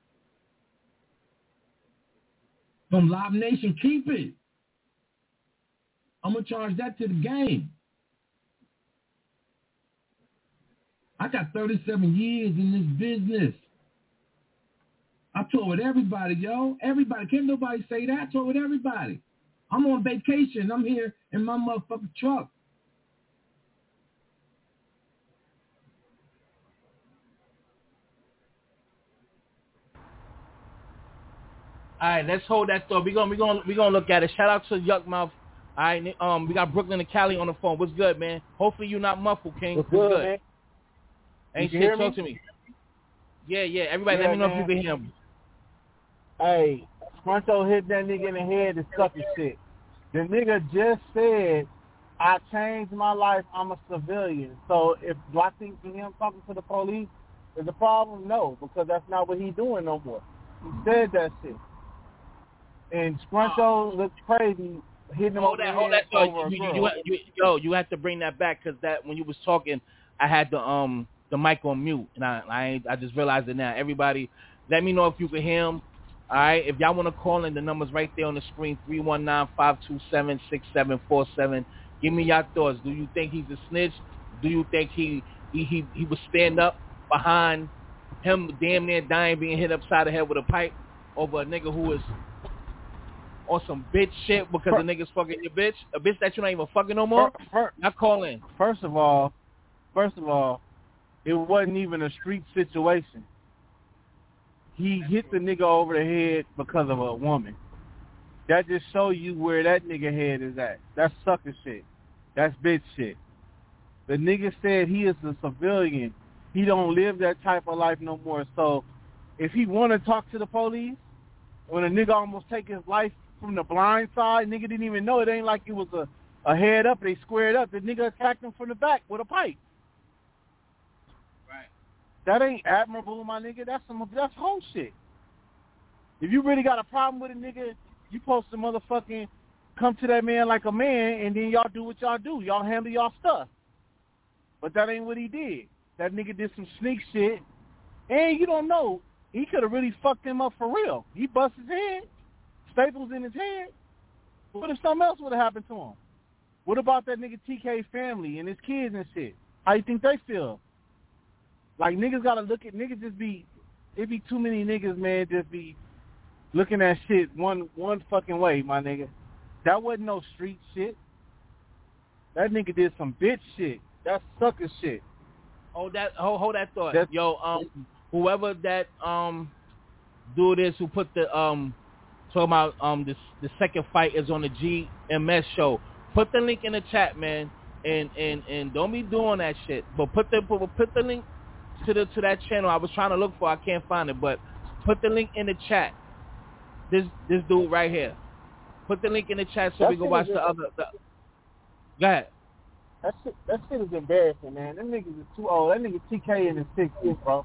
from Live Nation, keep it. I'm going to charge that to the game. I got 37 years in this business. I toured with everybody, yo. Everybody. Can't nobody say that. I toured with everybody. I'm on vacation. I'm here in my motherfucking truck. All right, let's hold that thought. We're gonna look at it. Shout out to Yuck Mouth. All right, we got Brooklyn and Cali on the phone. What's good, man? Hopefully you're not muffled, King. What's good, man? Ain't shit. Talk to me. Yeah. Everybody, let me know if you can hear me. Hey, Scruncho hit that nigga in the head and sucking shit. The nigga just said, I changed my life, I'm a civilian. So do I think him talking to the police is a problem? No, because that's not what he's doing no more. He said that shit. And Scruncho looks crazy hitting him over the head over a girl. You have to bring that back, because that when you was talking, I had the mic on mute, and I just realized it now. Everybody, let me know if you can hear him. All right, if y'all want to call in, the number's right there on the screen, 319-527-6747. Give me your thoughts. Do you think he's a snitch? Do you think he would stand up behind him damn near dying, being hit upside the head with a pipe over a nigga who is on some bitch shit because the nigga's fucking your bitch? A bitch that you're not even fucking no more? Not call in. First of all, it wasn't even a street situation. He hit the nigga over the head because of a woman. That just show you where that nigga head is at. That's sucker shit. That's bitch shit. The nigga said he is a civilian. He don't live that type of life no more. So if he want to talk to the police, when a nigga almost take his life from the blind side, nigga didn't even know. It ain't like it was a head up. They squared up. The nigga attacked him from the back with a pipe. That ain't admirable, my nigga. That's whole shit. If you really got a problem with a nigga, you supposed to motherfucking come to that man like a man, and then y'all do what y'all do. Y'all handle y'all stuff. But that ain't what he did. That nigga did some sneak shit, and you don't know. He could have really fucked him up for real. He bust his head, staples in his head. What if something else would have happened to him? What about that nigga TK's family and his kids and shit? How you think they feel? Like, niggas gotta look at, niggas just be, it be too many niggas, man, just be looking at shit one fucking way, my nigga. That wasn't no street shit. That nigga did some bitch shit. That's sucker shit. Hold that thought. Yo, whoever that dude is who put the talking about the second fight is on the GMS show. Put the link in the chat, man, and don't be doing that shit. But put the link to that channel. I was trying to look for, I can't find it, but put the link in the chat. This dude right here. Put the link in the chat so we can watch the other. Go ahead. That shit is embarrassing, man. Them niggas is too old. That nigga TK in his 60s, bro.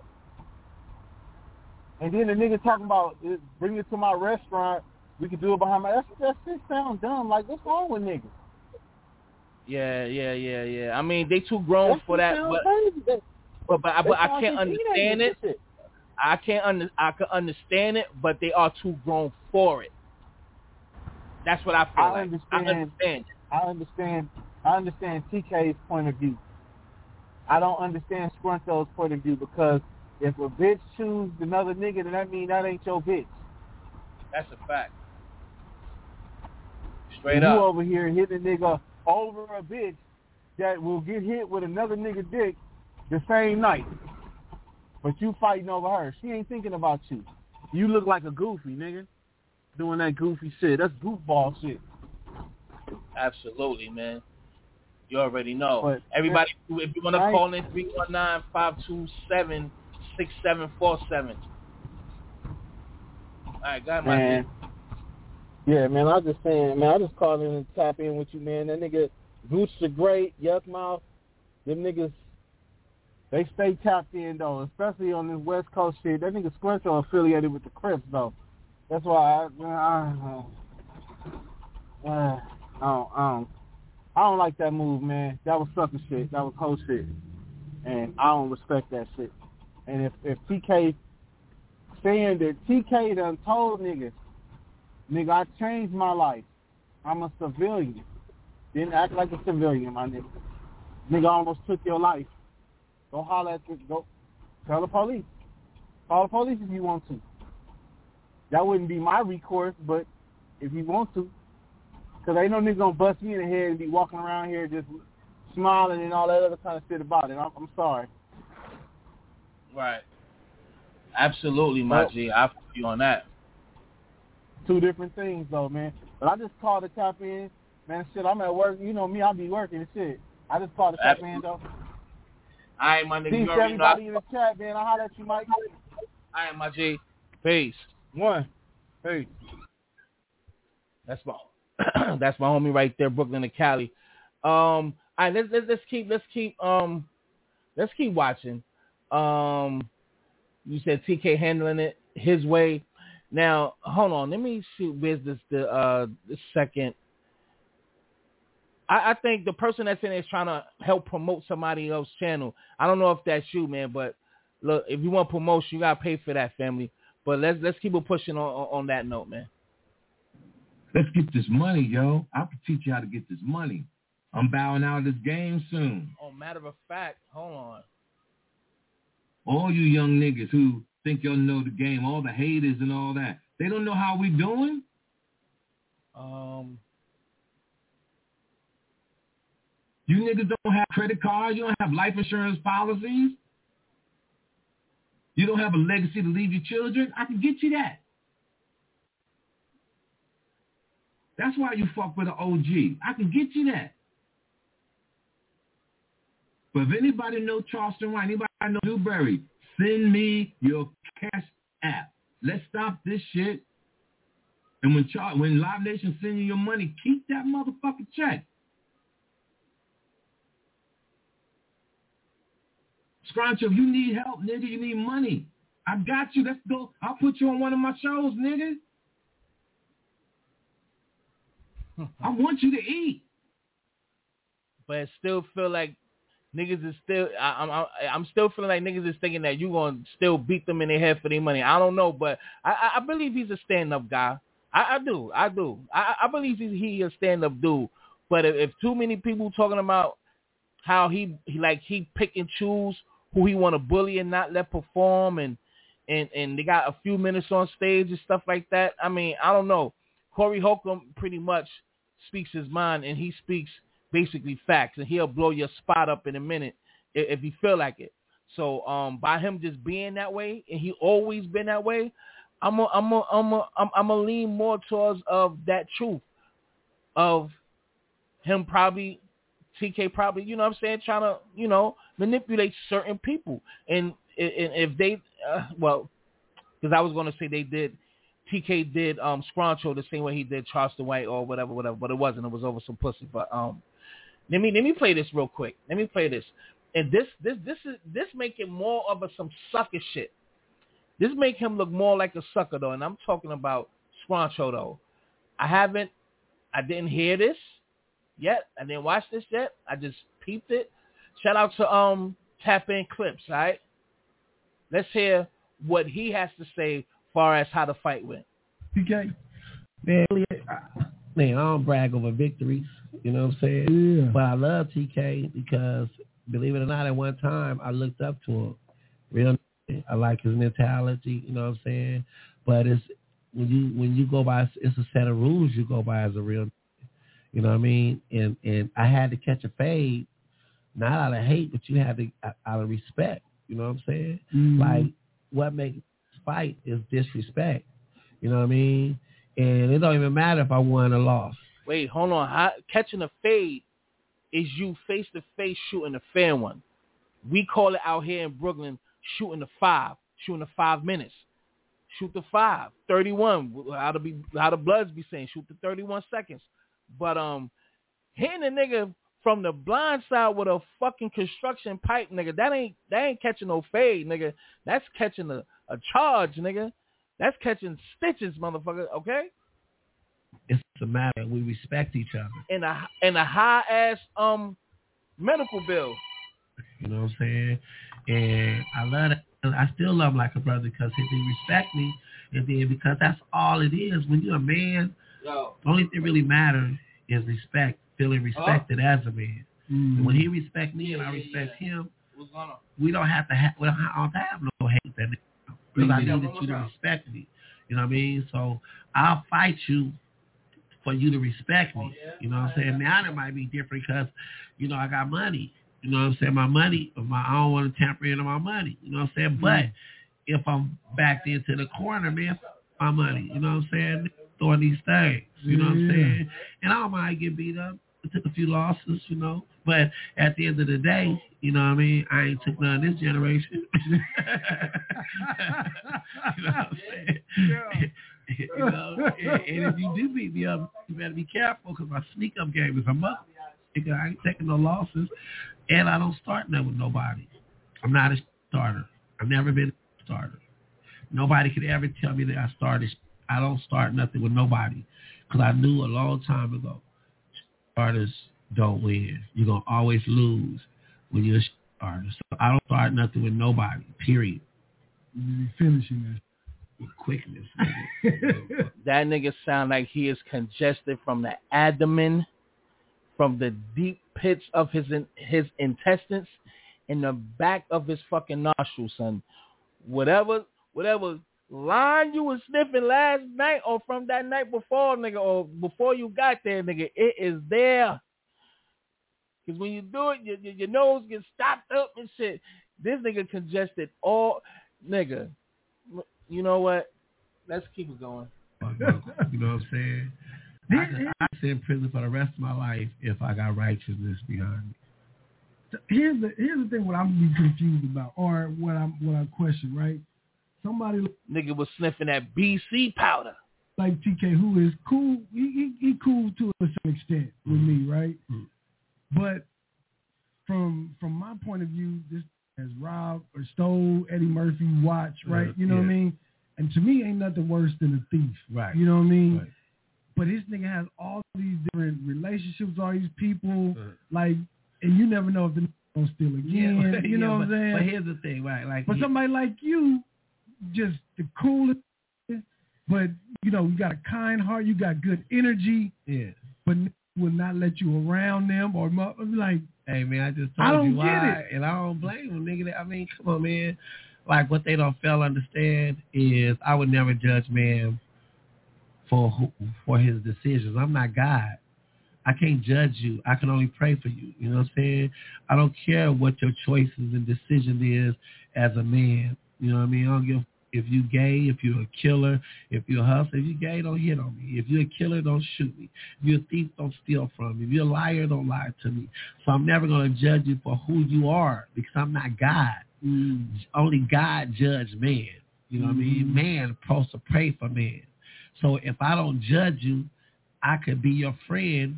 And then the nigga talking about bring it to my restaurant. We can do it behind my. That shit sound dumb. Like, what's wrong with niggas? Yeah. I mean, they too grown for that. But I can't understand it. I can understand it, but they are too grown for it. That's what I feel I understand TK's point of view. I don't understand Scruncho's point of view, because if a bitch choose another nigga, then that mean that ain't your bitch. That's a fact. Straight up. You over here hitting a nigga over a bitch that will get hit with another nigga dick the same night. But you fighting over her. She ain't thinking about you. You look like a goofy, nigga. Doing that goofy shit. That's goofball shit. Absolutely, man. You already know. But everybody, if you want to call in, 319-527-6747. All right, go ahead, man. Yeah, man, I was just saying, man, I just called in and tap in with you, man. That nigga, Gooch the Great, Yuck Mouth, them niggas, they stay tapped in, though, especially on this West Coast shit. That nigga Scruncho affiliated with the Crips, though. That's why I don't like that move, man. That was sucker shit. That was hoe shit. And I don't respect that shit. And if TK saying that TK done told niggas, nigga, I changed my life. I'm a civilian. Didn't act like a civilian, my nigga. Nigga almost took your life. Go holler at go tell the police. Call the police if you want to. That wouldn't be my recourse, but if you want to. Because ain't no nigga gonna bust me in the head and be walking around here just smiling and all that other kind of shit about it. I'm sorry. Right. Absolutely, my G. I feel you on that. Two different things, though, man. But I just called to tap in. Man, shit, I'm at work. You know me, I'll be working and shit. I just called to tap in, though. All right, my nigga. Peace to everybody in the chat, man. I'll holler at you, Mike. All right, my G. Peace. Peace. That's my homie right there, Brooklyn and Cali. All right, let's keep watching. You said TK handling it his way. Now, hold on. Let me see. Where's the second? I think the person that's in there is trying to help promote somebody else's channel. I don't know if that's you, man, but look, if you want promotion, you gotta pay for that, family. But let's keep it pushing on that note, man. Let's get this money, yo. I can teach you how to get this money. I'm bowing out of this game soon. Oh, matter of fact, hold on. All you young niggas who think y'all know the game, all the haters and all that, they don't know how we doing? You niggas don't have credit cards. You don't have life insurance policies. You don't have a legacy to leave your children. I can get you that. That's why you fuck with an OG. I can get you that. But if anybody know Charleston White, anybody know Dewberry, send me your Cash App. Let's stop this shit. And when Live Nation send you your money, keep that motherfucking check. Scruncho, if you need help, nigga, you need money, I got you. Let's go. I'll put you on one of my shows, nigga. I want you to eat. But I still feel like niggas is still. I'm still feeling like niggas is thinking that you gonna still beat them in their head for their money. I don't know, but I believe he's a stand-up guy. I do. I believe he a stand-up dude. But if too many people talking about how he pick and choose who he want to bully and not let perform, and they got a few minutes on stage and stuff like that. I mean, I don't know. Corey Holcomb pretty much speaks his mind, and he speaks basically facts, and he'll blow your spot up in a minute if he feel like it. So by him just being that way, and he always been that way, I'm gonna lean more towards of that truth of him probably, TK probably, you know what I'm saying, trying to, you know, manipulate certain people. And if they, well, because I was going to say TK did Scruncho the same way he did Charleston White or whatever, but it wasn't. It was over some pussy. But let me play this real quick. Let me play this. And this make it more of some sucker shit. This make him look more like a sucker though, and I'm talking about Scruncho though. I didn't hear this yet. I didn't watch this yet. I just peeped it. Shout out to Tap In Clips, all right? Let's hear what he has to say as far as how the fight went. TK, man, I don't brag over victories, you know what I'm saying? Yeah. But I love TK because, believe it or not, at one time I looked up to him. Real, I like his mentality, you know what I'm saying? But it's when you go by, it's a set of rules you go by as a real, you know what I mean? And I had to catch a fade, not out of hate, but you had to out of respect, you know what I'm saying? Mm-hmm. Like, what makes fight is disrespect, you know what I mean? And it don't even matter if I won or lost. Wait, hold on. Catching a fade is you face-to-face shooting a fair one. We call it out here in Brooklyn shooting the 5 minutes. Shoot the 5, 31. How the Bloods be saying, shoot the 31 seconds. But hitting a nigga from the blind side with a fucking construction pipe, nigga, that ain't catching no fade, nigga. That's catching a charge, nigga. That's catching stitches, motherfucker, okay? It's a matter. We respect each other. And a high-ass medical bill. You know what I'm saying? And I love it. I still love him like a brother because he respect me. And then because that's all it is. When you're a man, the only thing really matters is respect, feeling respected as a man. Mm-hmm. And when he respect me and I respect him, we don't have to have no hate that because I needed you to respect me. You know what I mean? So I'll fight you for you to respect me. You know what I'm saying? Now it might be different because, you know, I got money. You know what I'm saying? My money, I don't want to tamper into my money. You know what I'm saying? But if I'm backed into the corner, man, my money. You know what I'm saying? Throwing these things. You know what I'm saying? And I don't mind getting beat up. I took a few losses, you know. But at the end of the day, you know what I mean? I ain't took none this generation. You know what I'm saying? You know, and if you do beat me up, you better be careful because my sneak up game is a must. I ain't taking no losses, and I don't start nothing with nobody. I'm not a starter. I've never been a starter. Nobody could ever tell me that I started. I don't start nothing with nobody because I knew a long time ago starters don't win. You're going to always lose when you're a starter. So I don't start nothing with nobody, period. You're finishing it. With quickness. That nigga sound like he is congested from the abdomen, from the deep pits of his intestines, in the back of his fucking nostrils, son. Whatever line you was sniffing last night or from that night before, nigga, or before you got there, nigga, it is there. Because when you do it, your nose gets stopped up and shit. This nigga congested all, nigga. You know what? Let's keep it going. You know what I'm saying? I could sit in prison for the rest of my life if I got righteousness behind me. Here's the thing. What I'm confused about, or what I question, right? Somebody nigga was sniffing that BC powder. Like TK, who is cool. He cool to a certain extent with me, right? Mm-hmm. But from my point of view, this has robbed or stole Eddie Murphy watch, right? You know what I mean? And to me, ain't nothing worse than a thief, right? You know what I mean? Right. But this nigga has all these different relationships, all these people, like, and you never know if the nigga gonna steal again. You know what I'm saying? But here's the thing, right? Like, but somebody like you, just the coolest, but you know, you got a kind heart, you got good energy, but will not let you around them or like. Hey man, I just told you why, and I don't blame them, nigga. I mean, come on, man. Like what they don't fail to understand is I would never judge man for his decisions. I'm not God. I can't judge you. I can only pray for you. You know what I'm saying? I don't care what your choices and decision is as a man. You know what I mean? I don't give If you gay, if you're a killer, if you're a hustler, if you're gay, don't hit on me. If you're a killer, don't shoot me. If you're a thief, don't steal from me. If you're a liar, don't lie to me. So I'm never going to judge you for who you are because I'm not God. Only God judge man. You know what I mean? Man supposed to pray for man. So if I don't judge you, I could be your friend.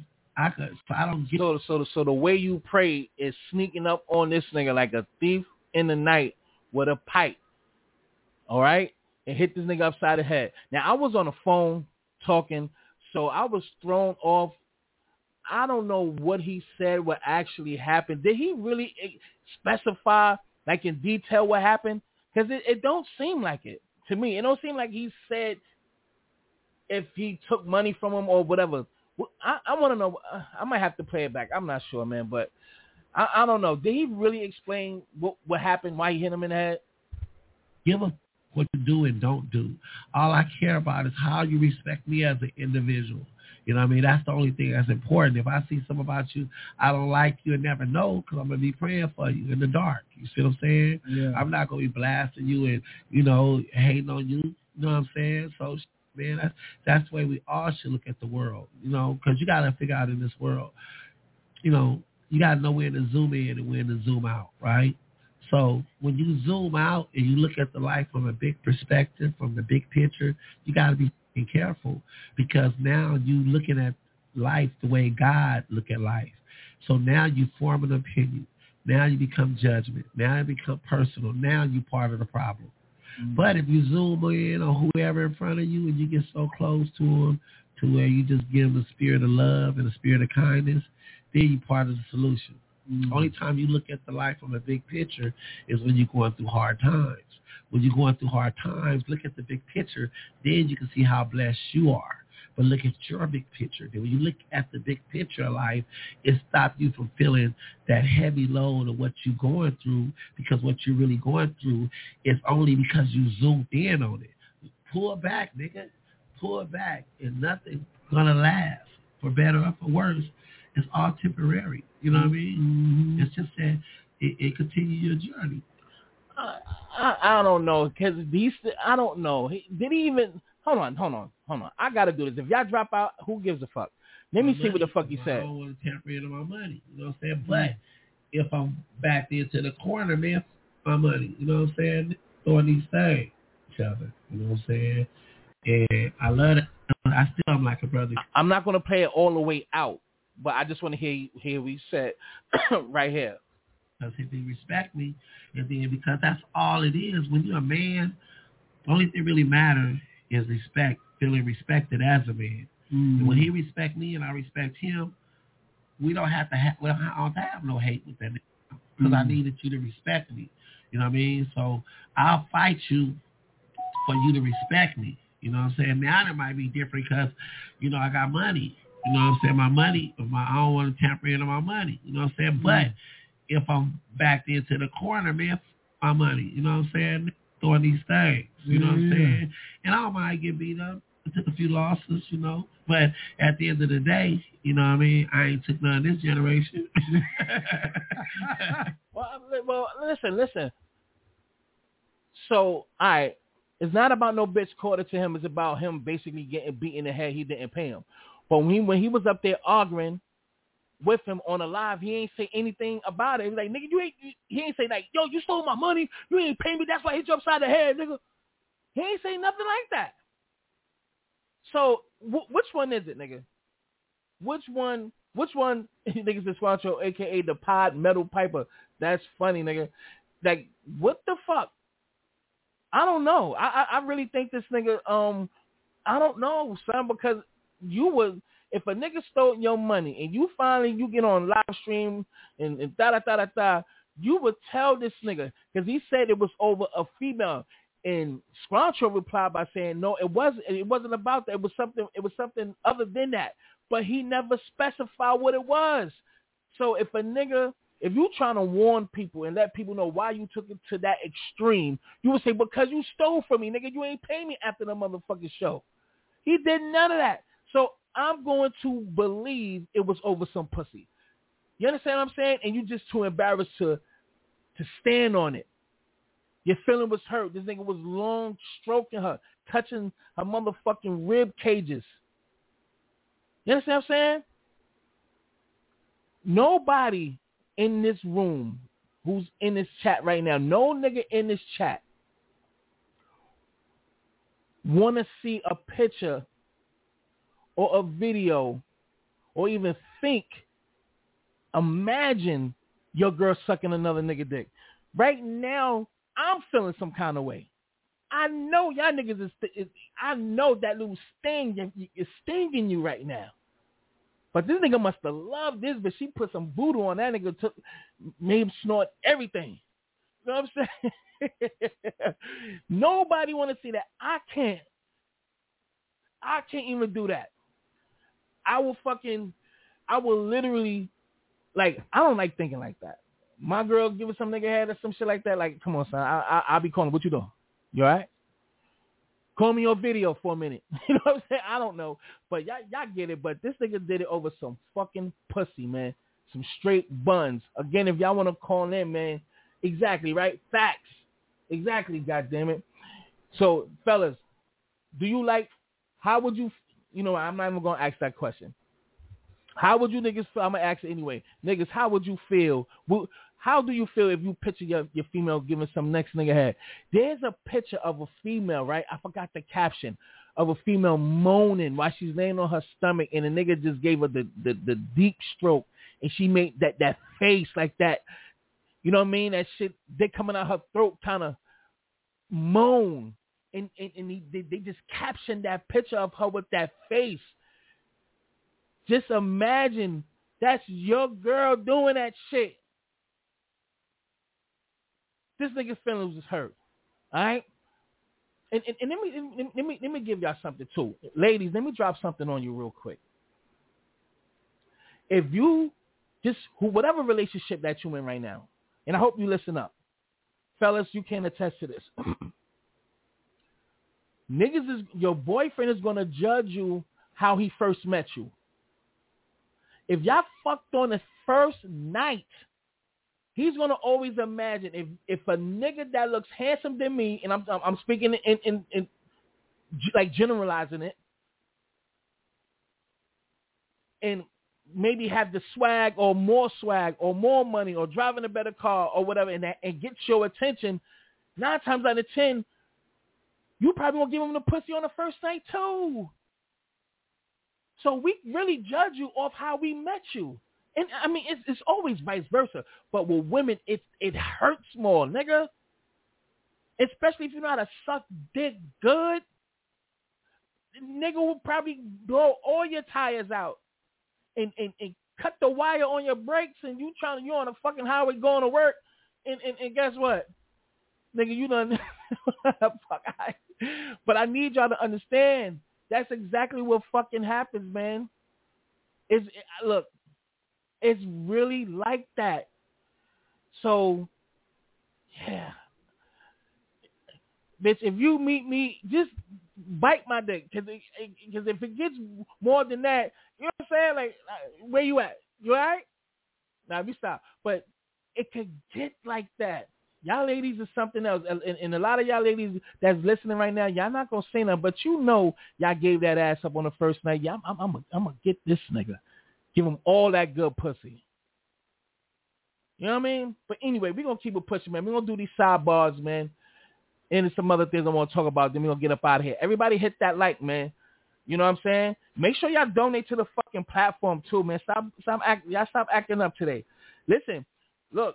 So the way you pray is sneaking up on this nigga like a thief in the night with a pipe. All right? And hit this nigga upside the head. Now, I was on the phone talking, so I was thrown off. I don't know what he said, what actually happened. Did he really specify, like in detail, what happened? Because it don't seem like it to me. It don't seem like he said if he took money from him or whatever. I want to know. I might have to play it back. I'm not sure, man, but I don't know. Did he really explain what happened, why he hit him in the head? Give a what you do and don't do. All I care about is how you respect me as an individual. You know what I mean? That's the only thing that's important. If I see something about you I don't like, you and never know because I'm going to be praying for you in the dark. You see what I'm saying? Yeah. I'm not going to be blasting you and, hating on you. You know what I'm saying? So, man, that's the way we all should look at the world, because you got to figure out in this world, you got to know when to zoom in and when to zoom out, right? So when you zoom out and you look at the life from a big perspective, from the big picture, you got to be careful because now you looking at life the way God look at life. So now you form an opinion. Now you become judgment. Now you become personal. Now you part of the problem. Mm-hmm. But if you zoom in on whoever in front of you and you get so close to them to where you just give them the spirit of love and the spirit of kindness, then you part of the solution. Mm-hmm. Only time you look at the life from a big picture is when you're going through hard times. When you're going through hard times, look at the big picture. Then you can see how blessed you are. But look at your big picture. Then when you look at the big picture of life, it stops you from feeling that heavy load of what you're going through because what you're really going through is only because you zoomed in on it. Pull back, nigga. Pull back. And nothing's going to last, for better or for worse. It's all temporary. You know what I mean? Mm-hmm. It's just that it continues your journey. I don't know, because I don't know. Did he even... Hold on. I got to do this. If y'all drop out, who gives a fuck? Let me see what the fuck he said. I don't want to tamper into my money. You know what I'm saying? But if I'm backed into the corner, man, my money. You know what I'm saying? Throwing these things each other. You know what I'm saying? And I love it. I still am like a brother. I'm not going to play it all the way out, but I just want to hear what he said right here. Because if they respect me, and then because that's all it is. When you're a man, the only thing really matters is respect, feeling respected as a man. Mm-hmm. And when he respect me and I respect him, we don't have to have no hate with that because I needed you to respect me. You know what I mean? So I'll fight you for you to respect me. You know what I'm saying? Now it might be different because, I got money. You know what I'm saying? My money, I don't want to tamper into my money. You know what I'm saying? Mm-hmm. But if I'm backed into the corner, man, my money. You know what I'm saying? Throwing these things, you know what I'm saying? And I don't mind getting beat up. I took a few losses, but at the end of the day, you know what I mean? I ain't took none this generation. well, listen. So, all right, it's not about no bitch quarter to him. It's about him basically getting beat in the head. He didn't pay him. But when he was up there arguing with him on a live, he ain't say anything about it. He was like, nigga, he ain't say like, yo, you stole my money, you ain't pay me, that's why I hit you upside the head, nigga. He ain't say nothing like that. So, which one is it, nigga? Which one, niggas is Squancho, a.k.a. the Pod Metal Piper. That's funny, nigga. Like, what the fuck? I don't know. I really think this nigga, I don't know, son, because if a nigga stole your money and you get on live stream and you would tell this nigga, because he said it was over a female, and Scruncho replied by saying no, it wasn't about that. It was something other than that. But he never specified what it was. So if you trying to warn people and let people know why you took it to that extreme, you would say, because you stole from me, nigga, you ain't pay me after the motherfucking show. He did none of that. So I'm going to believe it was over some pussy. You understand what I'm saying? And you just too embarrassed to stand on it. Your feeling was hurt. This nigga was long stroking her, touching her motherfucking rib cages. You understand what I'm saying? Nobody in this room who's in this chat right now, no nigga in this chat want to see a picture or a video or even imagine your girl sucking another nigga dick. Right now, I'm feeling some kind of way. I know y'all niggas I know that little sting is stinging you right now. But this nigga must have loved this, but she put some voodoo on that nigga, made him snort everything. You know what I'm saying? Nobody want to see that. I can't even do that. I will literally, like, I don't like thinking like that. My girl giving some nigga head or some shit like that, like, come on, son, I'll be calling, what you doing? You all right? Call me on video for a minute. You know what I'm saying? I don't know. But y'all get it. But this nigga did it over some fucking pussy, man. Some straight buns. Again, if y'all want to call in, man. Exactly, right? Facts. Exactly, goddammit. So, fellas, how would you, I'm not even going to ask that question. How would you niggas feel? I'm going to ask it anyway. Niggas, how would you feel? How do you feel if you picture your female giving some next nigga head? There's a picture of a female, right? I forgot the caption, of a female moaning while she's laying on her stomach, and the nigga just gave her the deep stroke, and she made that face like that. You know what I mean? That shit, they coming out her throat, kind of moan, and they just captioned that picture of her with that face. Just imagine that's your girl doing that shit. This nigga's feelings was hurt. All right? And let me give y'all something too. Ladies, let me drop something on you real quick. If you whatever relationship that you're in right now, and I hope you listen up. Fellas, you can attest to this. Your boyfriend is gonna judge you how he first met you. If y'all fucked on the first night, he's gonna always imagine if a nigga that looks handsome than me, and I'm speaking in like generalizing it, and maybe have the swag or more money or driving a better car or whatever, and gets your attention, 9 times out of 10, you probably won't give him the pussy on the first night too. So we really judge you off how we met you. And I mean, it's always vice versa. But with women, it hurts more, nigga. Especially if you know how to suck dick good. The nigga will probably blow all your tires out and cut the wire on your brakes, and you're on a fucking highway going to work, and guess what? Nigga, you done But I need y'all to understand that's exactly what fucking happens, man. Look, it's really like that. So, yeah. Bitch, if you meet me, just bite my dick. Because if it gets more than that, you know what I'm saying? Like, where you at? You all right? Now, you stop. But it could get like that. Y'all ladies is something else. And a lot of y'all ladies that's listening right now, y'all not going to say nothing, but you know y'all gave that ass up on the first night. Yeah, I'm going to get this nigga. Give him all that good pussy. You know what I mean? But anyway, we're going to keep it pushing, man. We're going to do these sidebars, man. And there's some other things I want to talk about. Then we're going to get up out of here. Everybody hit that like, man. You know what I'm saying? Make sure y'all donate to the fucking platform, too, man. Stop acting up today. Listen, look.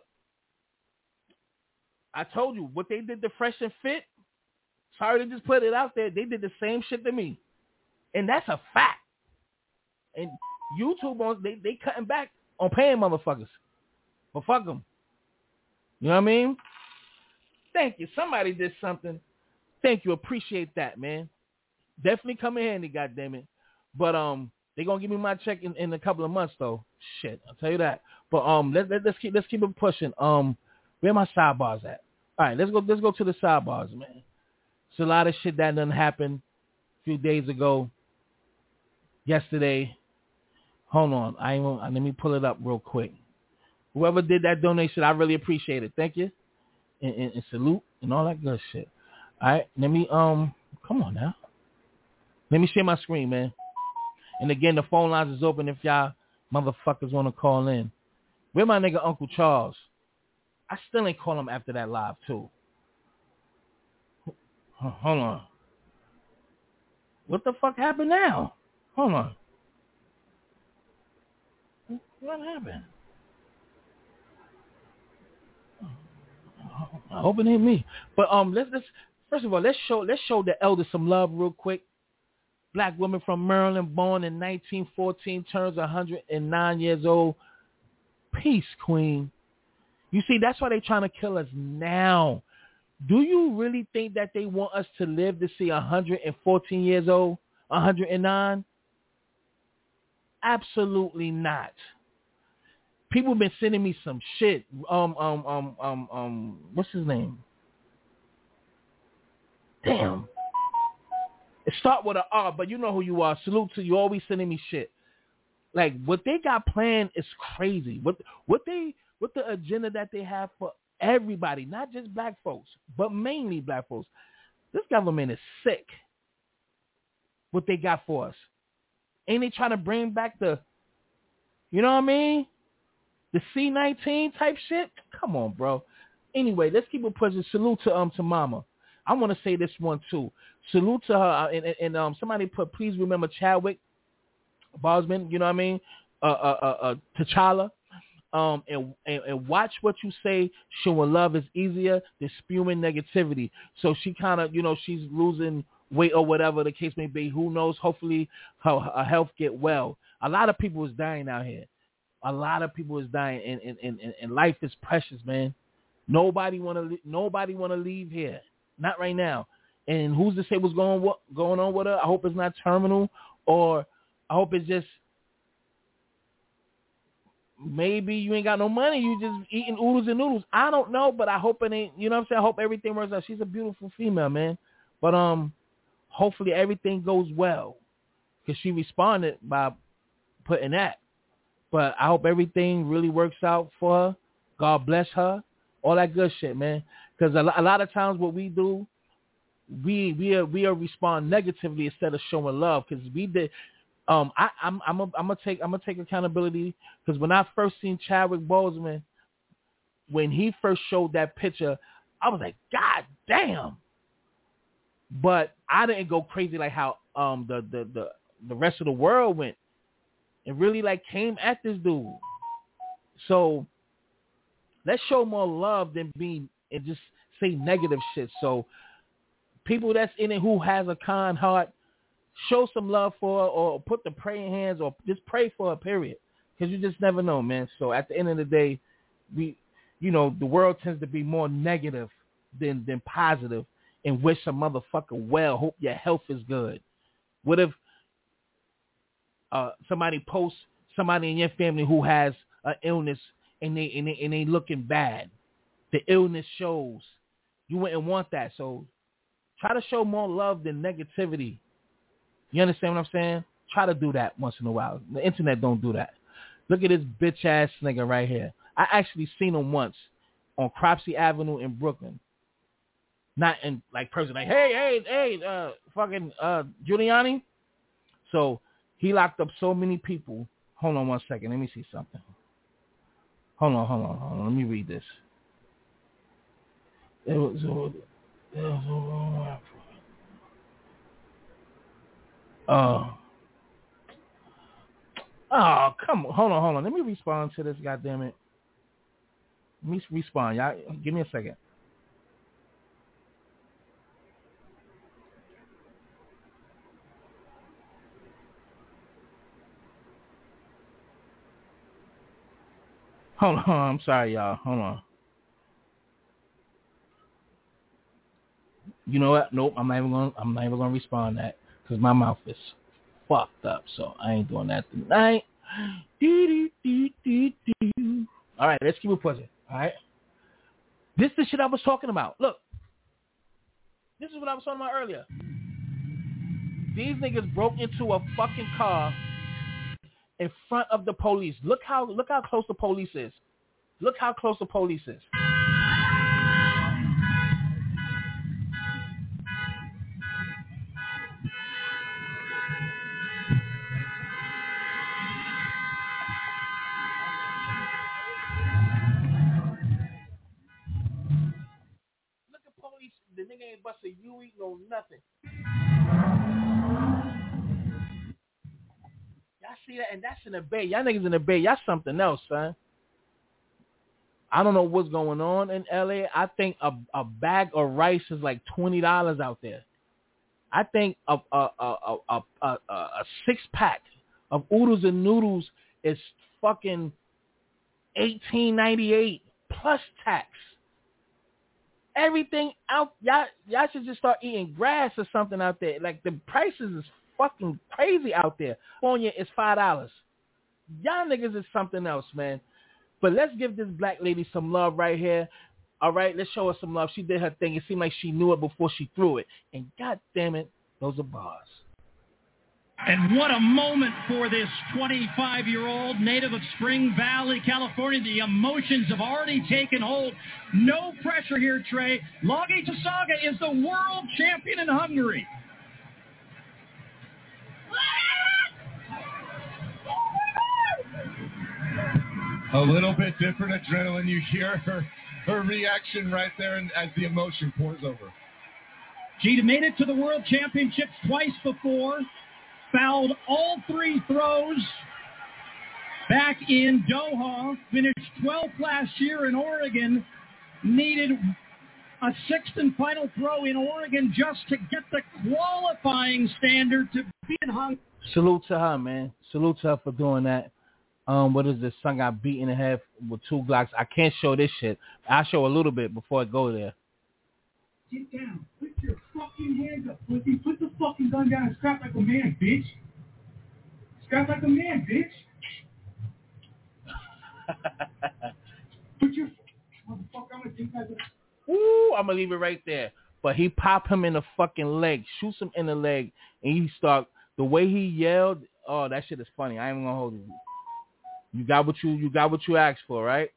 I told you, what they did to Fresh and Fit, sorry to just put it out there, they did the same shit to me. And that's a fact. And YouTube, they cutting back on paying motherfuckers. But fuck them. You know what I mean? Thank you. Somebody did something. Thank you. Appreciate that, man. Definitely come in handy, goddammit. But they gonna give me my check in a couple of months though. Shit, I'll tell you that. But let's keep it pushing. Where my sidebars at? All right, let's go to the sidebars, man. It's a lot of shit that done happened a few days ago. Yesterday. Hold on. Let me pull it up real quick. Whoever did that donation, I really appreciate it. Thank you. and salute and all that good shit. All right, let me come on now. Let me share my screen, man. And again, the phone lines is open if y'all motherfuckers want to call in. Where my nigga Uncle Charles? I still ain't call him after that live too. Hold on. What the fuck happened now? Hold on. What happened? I hope it ain't me. But let's first of all let's show the elder some love real quick. Black woman from Maryland, born in 1914, turns 109 years old. Peace, queen. You see, that's why they trying to kill us now. Do you really think that they want us to live to see 114 years old, 109? Absolutely not. People been sending me some shit. What's his name? Damn. It start with an R, but you know who you are. Salute to you. Always sending me shit. Like what they got planned is crazy. What the agenda that they have for everybody, not just black folks, but mainly black folks. This government is sick. What they got for us. Ain't they trying to bring back the, you know what I mean? The C-19 type shit? Come on, bro. Anyway, let's keep it pushing. Salute to Mama. I want to say this one too. Salute to her and somebody put, please remember Chadwick Boseman, you know what I mean? T'Challa. And watch what you say. Showing love is easier than spewing negativity. So she kind of, she's losing weight or whatever the case may be. Who knows? Hopefully her health get well. A lot of people is dying out here. A lot of people is dying, and life is precious, man. Nobody want to leave here. Not right now. And who's to say what's going on with her? I hope it's not terminal, or I hope it's just maybe you ain't got no money. You just eating oodles and noodles. I don't know, but I hope it ain't. You know what I'm saying? I hope everything works out. She's a beautiful female, man. But hopefully everything goes well, because she responded by putting that. But I hope everything really works out for her. God bless her. All that good shit, man. Because a lot of times what we do, we respond negatively instead of showing love. Because we did. I'm gonna take accountability, because when I first seen Chadwick Boseman, when he first showed that picture, I was like, God damn. But I didn't go crazy like how the rest of the world went, and really like came at this dude. So let's show more love than being and just say negative shit. So people that's in it who has a kind heart, show some love for her, or put the praying hands, or just pray for her, period. Because you just never know, man. So at the end of the day, the world tends to be more negative than positive, and wish a motherfucker well. Hope your health is good. What if somebody posts somebody in your family who has an illness and they looking bad? The illness shows. You wouldn't want that. So try to show more love than negativity. You understand what I'm saying? Try to do that once in a while. The internet don't do that. Look at this bitch ass nigga right here. I actually seen him once on Cropsey Avenue in Brooklyn. Not in like person like, hey, fucking Giuliani. So he locked up so many people. Hold on one second. Let me see something. Hold on. Let me read this. Come on. Hold on. Let me respond to this, goddammit. Let me respond, y'all. Give me a second. Hold on. I'm sorry, y'all. Hold on. You know what? Nope. I'm not even gonna respond to that, because my mouth is fucked up. So I ain't doing that tonight. All right, let's keep it pushing. All right. This is the shit I was talking about. Look. This is what I was talking about earlier. These niggas broke into a fucking car in front of the police. Look how close the police is. Look how close the police is. Louis, no nothing. Y'all see that? And that's in the Bay. Y'all niggas in the Bay. Y'all something else, son. I don't know what's going on in LA. I think a bag of rice is like $20 out there. I think a 6-pack of oodles and noodles is fucking $18.98 plus tax. Everything out, y'all should just start eating grass or something out there. Like the prices is fucking crazy out there. California is $5. Y'all niggas is something else, man. But let's give this black lady some love right here. All right, let's show her some love. She did her thing. It seemed like she knew it before she threw it. And God damn it, those are bars. And what a moment for this 25-year-old native of Spring Valley, California. The emotions have already taken hold. No pressure here, Trey. Logi Tasaga is the world champion in Hungary. A little bit different adrenaline. You hear her reaction right there and as the emotion pours over. She'd made it to the World Championships twice before, fouled all 3 throws back in Doha, finished 12th last year in Oregon, needed a 6th and final throw in Oregon just to get the qualifying standard to be in Hungary. Salute to her, man. Salute to her for doing that. What is this? Son got beaten in half with 2 Glocks. I can't show this shit. I'll show a little bit before I go there. Get down. Put your fucking hands up, pussy. Put the fucking gun down and scrap like a man, bitch. Scrap like a man, bitch. Put your motherfucker. I'm gonna take that. Ooh, I'm gonna leave it right there. But he popped him in the fucking leg, shoots him in the leg, and he start the way he yelled. Oh, that shit is funny. I ain't gonna hold you. You got what you asked for, right?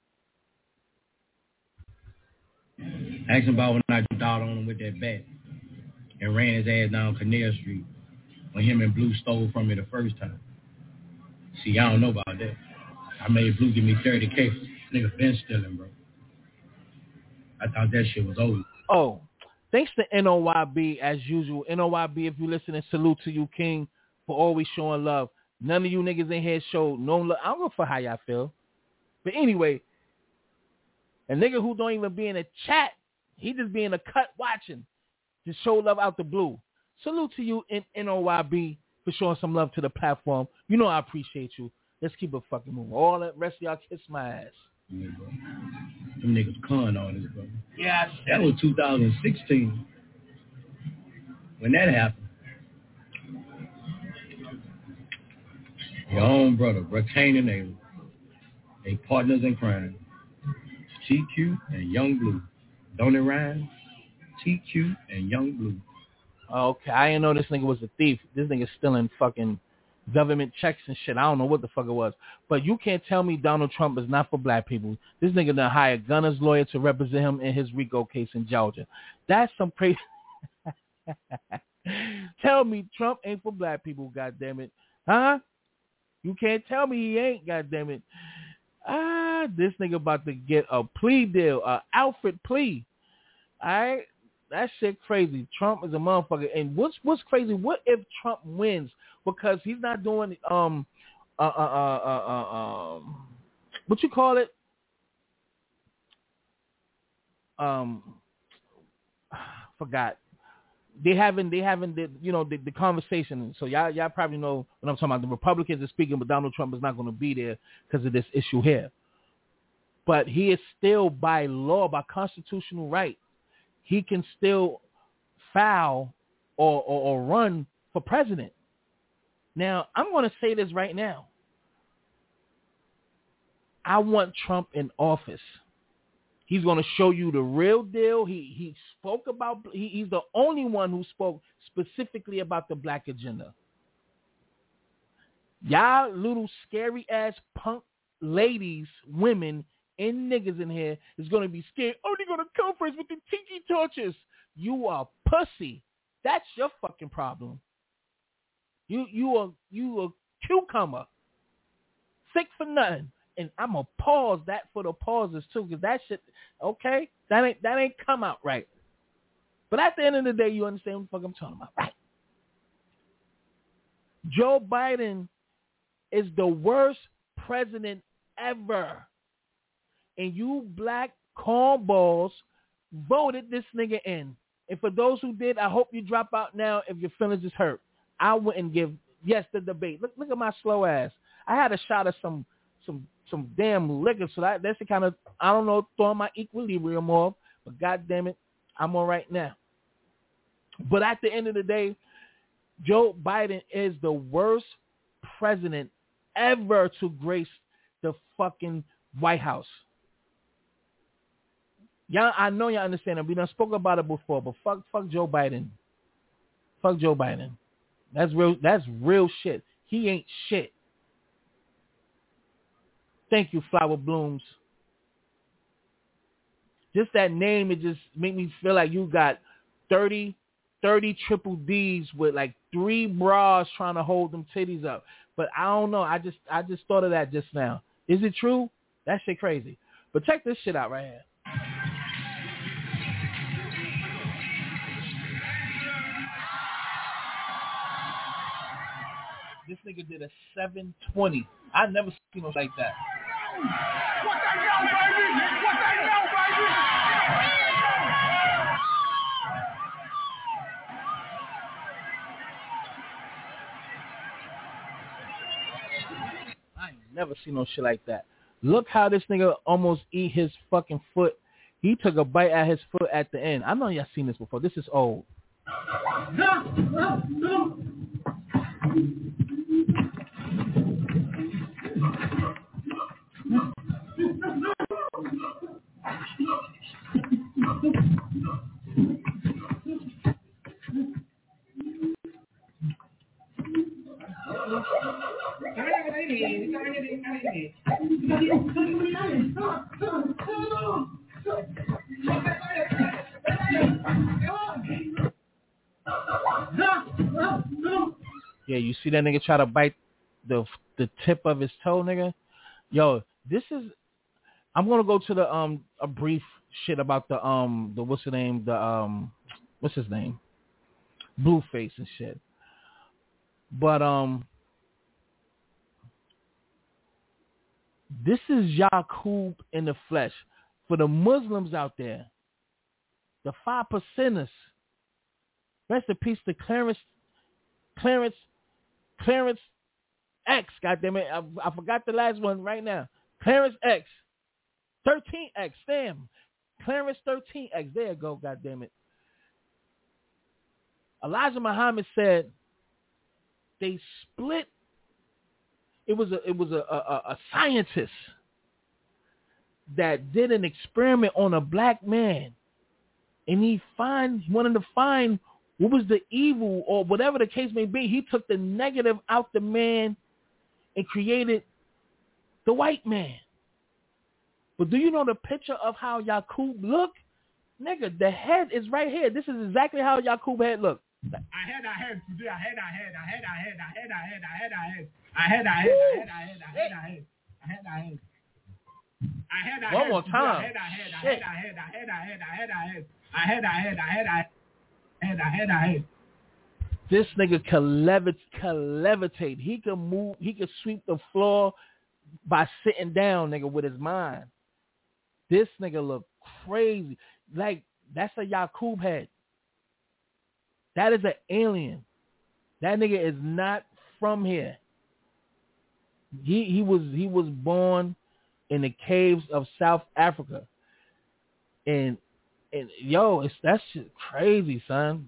Ask him about when I jumped out on him with that bat and ran his ass down Canal Street when him and Blue stole from me the first time. See, I don't know about that. I made Blue give me $30K. Nigga been stealing, bro. I thought that shit was over. Oh, thanks to NOYB as usual. NOYB, if you listening, salute to you, King, for always showing love. None of you niggas in here show no love. I don't know for how y'all feel. But anyway, a nigga who don't even be in a chat, he just be in a cut watching. Just show love out the blue. Salute to you in NOYB for showing some love to the platform. You know I appreciate you. Let's keep it fucking moving. All that rest of y'all kiss my ass. Yeah, bro. Them niggas con on this, bro. Yeah, that was 2016 when that happened. Your own brother, Kane and Abel, they partners in crime. TQ and Young Blue. Don't it rhyme? TQ and Young Blue. Okay, I didn't know this nigga was a thief. This nigga's stealing fucking government checks and shit. I don't know what the fuck it was. But you can't tell me Donald Trump is not for black people. This nigga done hired Gunner's lawyer to represent him in his RICO case in Georgia. That's some crazy... Tell me Trump ain't for black people, goddammit. Huh? You can't tell me he ain't, goddammit. This nigga about to get a plea deal, a Alfred plea. All right? That shit crazy. Trump is a motherfucker. And what's crazy, what if Trump wins? Because he's not doing what you call it? Forgot. They having the conversation. So y'all probably know what I'm talking about. The Republicans are speaking, but Donald Trump is not going to be there because of this issue here. But he is still by law, by constitutional right, he can still file or run for president. Now, I'm going to say this right now. I want Trump in office. He's going to show you the real deal. He spoke about, he's the only one who spoke specifically about the black agenda. Y'all little scary ass punk ladies, women, and niggas in here is going to be scared. Oh, they're going to come for us with the tiki torches. You are pussy. That's your fucking problem. You a cucumber. Sick for nothing. And I'm going to pause that for the pauses too, because that shit, okay, that ain't come out right. But at the end of the day, you understand what the fuck I'm talking about, right? Joe Biden is the worst president ever. And you black cornballs voted this nigga in. And for those who did, I hope you drop out now if your feelings is hurt. I wouldn't give the debate. Look at my slow ass. I had a shot of some damn liquor, so that's the kind of, I don't know, throwing my equilibrium off, but God damn it, I'm all right now. But at the end of the day, Joe Biden is the worst president ever to grace the fucking White House. Y'all, I know y'all understand it. We done spoke about it before, but fuck Joe Biden. Fuck Joe Biden. That's real shit. He ain't shit. Thank you, Flower Blooms. Just that name, it just make me feel like you got 30 triple Ds with like 3 bras trying to hold them titties up. But I don't know. I just thought of that just now. Is it true? That shit crazy. But check this shit out right here. This nigga did a 720. I never seen no like that. What the hell, baby? What the hell, baby? I ain't never seen no shit like that. Look how this nigga almost eat his fucking foot. He took a bite at his foot at the end. I know y'all seen this before. This is old. Yeah, you see that nigga try to bite the tip of his toe, nigga? Yo, this is, I'm gonna go to the a brief shit about the what's the name, what's his name? Blueface and shit. But this is Yaqub in the flesh. For the Muslims out there, the 5%ers. Rest in peace to Clarence X, goddammit. I forgot the last one right now. Clarence X. 13X, damn. Clarence 13X. There you go, goddammit. Elijah Muhammad said they split. It was a scientist that did an experiment on a black man, and he wanted to find what was the evil or whatever the case may be. He took the negative out the man and created the white man. But do you know the picture of how Yaqub looked? Nigga, the head is right here. This is exactly how Yaqub head looked. I had today. I had. One more time. I had. This nigga can levitate. He can move. He can sweep the floor by sitting down, nigga, with his mind. This nigga look crazy. Like, that's a Yaqub head. That is an alien. That nigga is not from here. He was born in the caves of South Africa. And yo, that's shit crazy, son.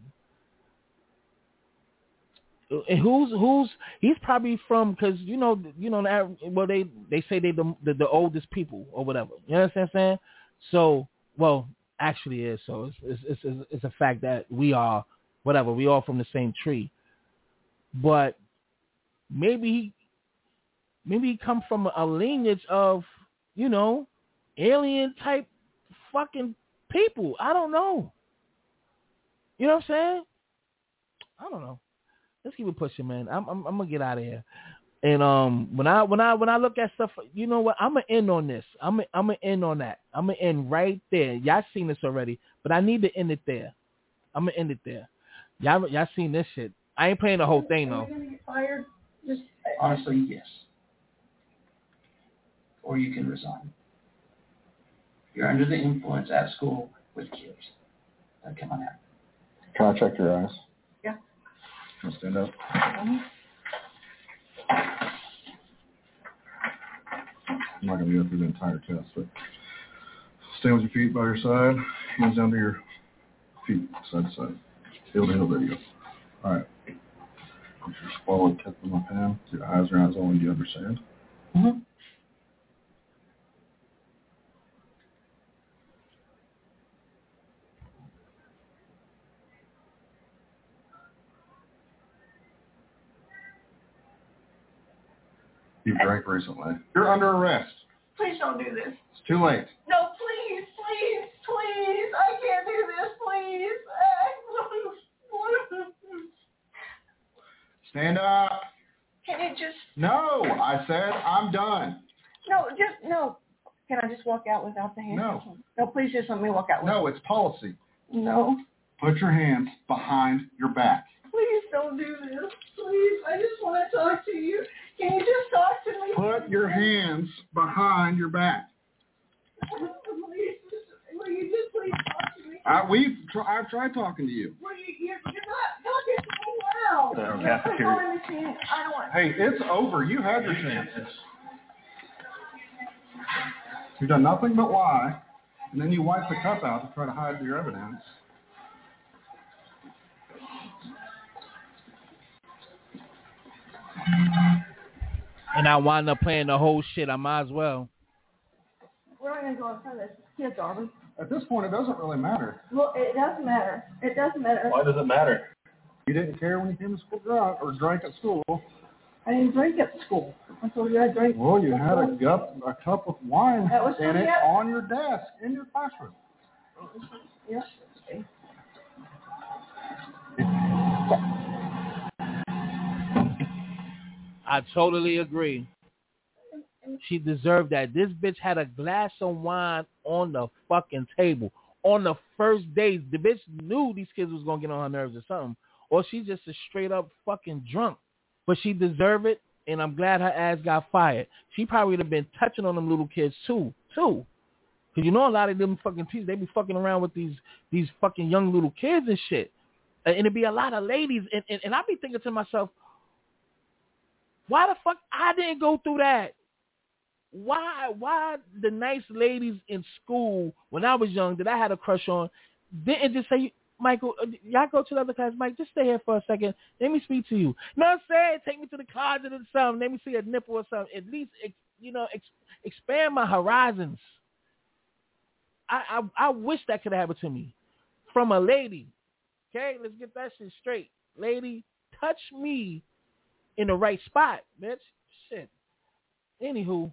And he's probably from, because well, they say they the oldest people or whatever. You understand what I'm saying? So, well, actually is. So it's a fact that we are whatever. We all from the same tree. But maybe he come from a lineage of, alien type fucking people. I don't know. You know what I'm saying? I don't know. Let's keep it pushing, man. I'm gonna get out of here. And when I look at stuff, you know what? I'm gonna end on this. I'm gonna end on that. I'm gonna end right there. Y'all seen this already, but I need to end it there. I'm gonna end it there. Y'all seen this shit? I ain't playing the whole thing though. Are you gonna get fired? Just honestly, yes. Or you can resign. You're under the influence at school with kids. That cannot happen. Can I check your eyes? Yeah. Can I stand up? Mm-hmm. I'm not going to go through the entire test, but stand with your feet by your side, hands down to your feet, side to side. Heel to heel, there you go. All right. Put your swallowed tip in my pen. Your eyes are eyes only. Do you understand? Mm-hmm. You drank recently. You're under arrest. Please don't do this. It's too late. No, please. I can't do this, please. Stand up. Can you just... No, I said I'm done. No. Can I just walk out without the hands? No. No, please just let me walk out. No, it's policy. No. Put your hands behind your back. Please don't do this. Please, I just want to talk to you. Can you just talk to me? Put your hands behind your back. Please, will you just please talk to me? I've tried talking to you. Well, you're not talking to me now. I don't want. Hey, it's over. You had your chance. You've done nothing but lie, and then you wipe the cup out to try to hide your evidence. And I wind up playing the whole shit. I might as well. We're not going to go in front of this kids, are we? At this point, it doesn't really matter. Well, it does matter. It does matter. Why does it matter? You didn't care when you came to school drunk or drank at school. I didn't drink at school. I told you I drank. Well, you had a cup of wine in it on your desk in your classroom. Yes. I totally agree. She deserved that. This bitch had a glass of wine on the fucking table. On the first day, the bitch knew these kids was going to get on her nerves or something. Or she's just a straight up fucking drunk. But she deserved it, and I'm glad her ass got fired. She probably would have been touching on them little kids too. Because you know a lot of them fucking teachers, they be fucking around with these fucking young little kids and shit. And it'd be a lot of ladies. And I be thinking to myself, why the fuck I didn't go through that? Why the nice ladies in school when I was young that I had a crush on didn't just say, Michael, y'all go to the other class. Mike, just stay here for a second. Let me speak to you. You know what I'm saying? Take me to the closet or something. Let me see a nipple or something. At least, expand my horizons. I wish that could have happened to me from a lady. Okay, let's get that shit straight. Lady, touch me in the right spot, bitch. Shit. Anywho,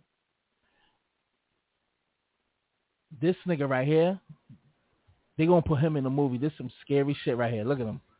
this nigga right here, they gonna put him in the movie. This is some scary shit right here. Look at him.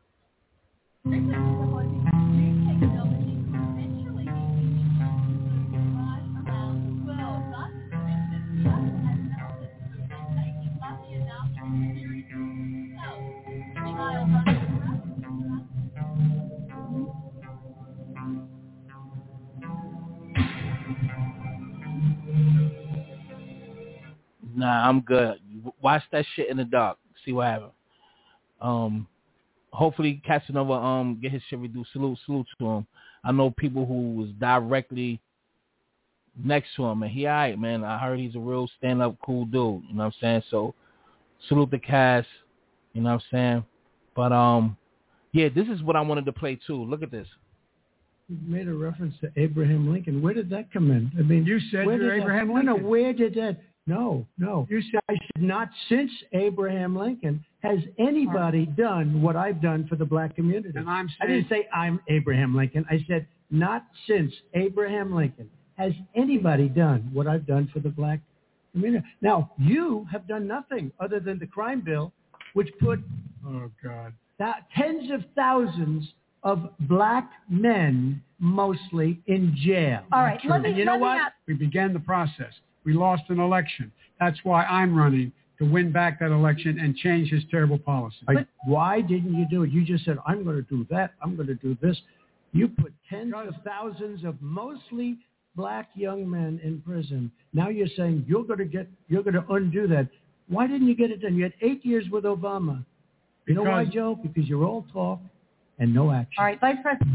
Nah, I'm good. Watch that shit in the dark. See what happens. Hopefully Casanova get his shit reduced. Salute to him. I know people who was directly next to him, and he alright, man. I heard he's a real stand-up cool dude. You know what I'm saying? So salute the Cass. You know what I'm saying? But yeah, this is what I wanted to play too. Look at this. You made a reference to Abraham Lincoln. Where did that come in? I mean, you said you're Abraham Lincoln. No, where did that? No. You said I should not, since Abraham Lincoln, has anybody done what I've done for the black community? And I didn't say I'm Abraham Lincoln. I said not since Abraham Lincoln has anybody done what I've done for the black community. Now, you have done nothing other than the crime bill, which put tens of thousands of black men mostly in jail. All right. And you know what? We began the process. We lost an election. That's why I'm running, to win back that election and change his terrible policy. Why didn't you do it? You just said, I'm going to do that. I'm going to do this. You put tens of thousands of mostly black young men in prison. Now you're saying you're going to undo that. Why didn't you get it done? You had 8 years with Obama. You know why, Joe? Because you're all talk and no action. All right, Vice President.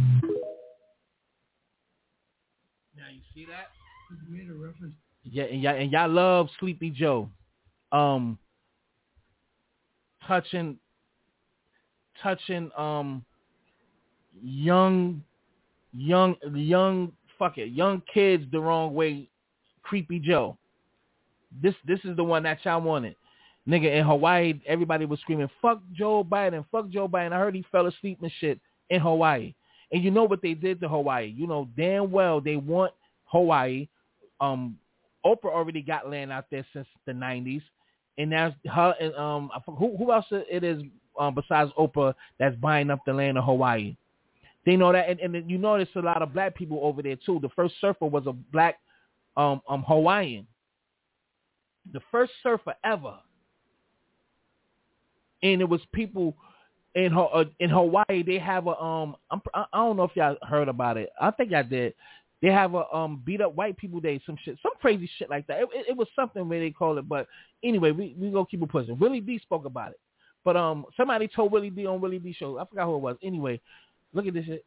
Now you see that? You made a reference. Yeah, and y'all love Sleepy Joe. Touching young kids the wrong way. Creepy Joe. This is the one that y'all wanted. Nigga, in Hawaii, everybody was screaming, fuck Joe Biden, fuck Joe Biden. I heard he fell asleep and shit in Hawaii. And you know what they did to Hawaii. You know damn well they want Hawaii. Oprah already got land out there since the 90s. And now her and who else it is besides Oprah that's buying up the land of Hawaii. They know that, and you notice a lot of black people over there too. The first surfer was a black Hawaiian. The first surfer ever. And it was people in Hawaii. They have a I don't know if y'all heard about it. I think I did. They have a beat up white people day, some crazy shit like that. It was something where they call it, but anyway, we gonna keep it pushing. Willie D spoke about it, but somebody told Willie D on Willie D show. I forgot who it was. Anyway, look at this shit.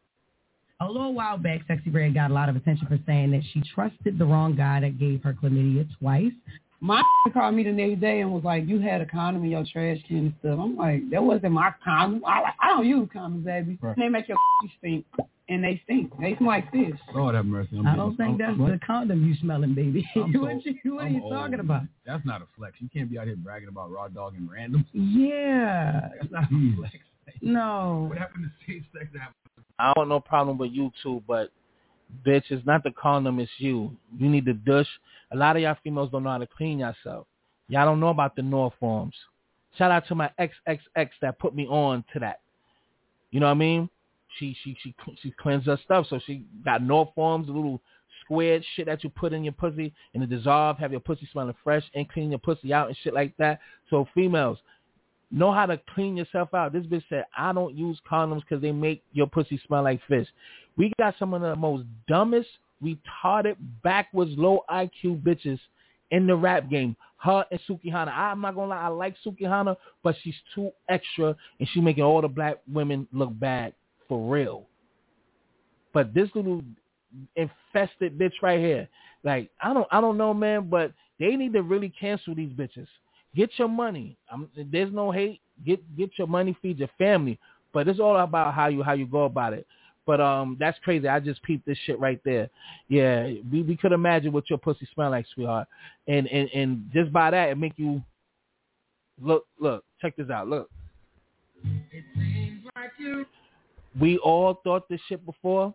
A little while back, Sexy Red got a lot of attention for saying that she trusted the wrong guy that gave her chlamydia twice. My called me the next day and was like, you had a condom in your trash can and stuff. I'm like, that wasn't my condom. I don't use condoms, baby. Right. They make your stink, and they stink. They smell like fish. Lord have mercy. I don't think that's the condom you smelling, baby. What are you talking about? That's not a flex. You can't be out here bragging about raw dog and random. Yeah. That's not a flex. No. What happened to safe sex? I don't no problem with you too, but bitch, it's not the condom, it's you. You need to douche. A lot of y'all females don't know how to clean yourself. Y'all don't know about the Norforms. Shout out to my XXX that put me on to that. You know what I mean? She cleansed her stuff, so she got Norforms, a little squared shit that you put in your pussy and it dissolve, have your pussy smelling fresh and clean your pussy out and shit like that. So females, know how to clean yourself out. This bitch said, I don't use condoms because they make your pussy smell like fish. We got some of the most dumbest, retarded, backwards, low IQ bitches in the rap game. Her and Sukihana. I'm not going to lie, I like Sukihana, but she's too extra and she making all the black women look bad for real. But this little infested bitch right here, like, I don't know, man, but they need to really cancel these bitches. Get your money. There's no hate. Get your money, feed your family. But it's all about how you go about it. But that's crazy. I just peeped this shit right there. Yeah, we could imagine what your pussy smell like, sweetheart. And just by that, it make you look. Check this out. Look. It seems like you. We all thought this shit before.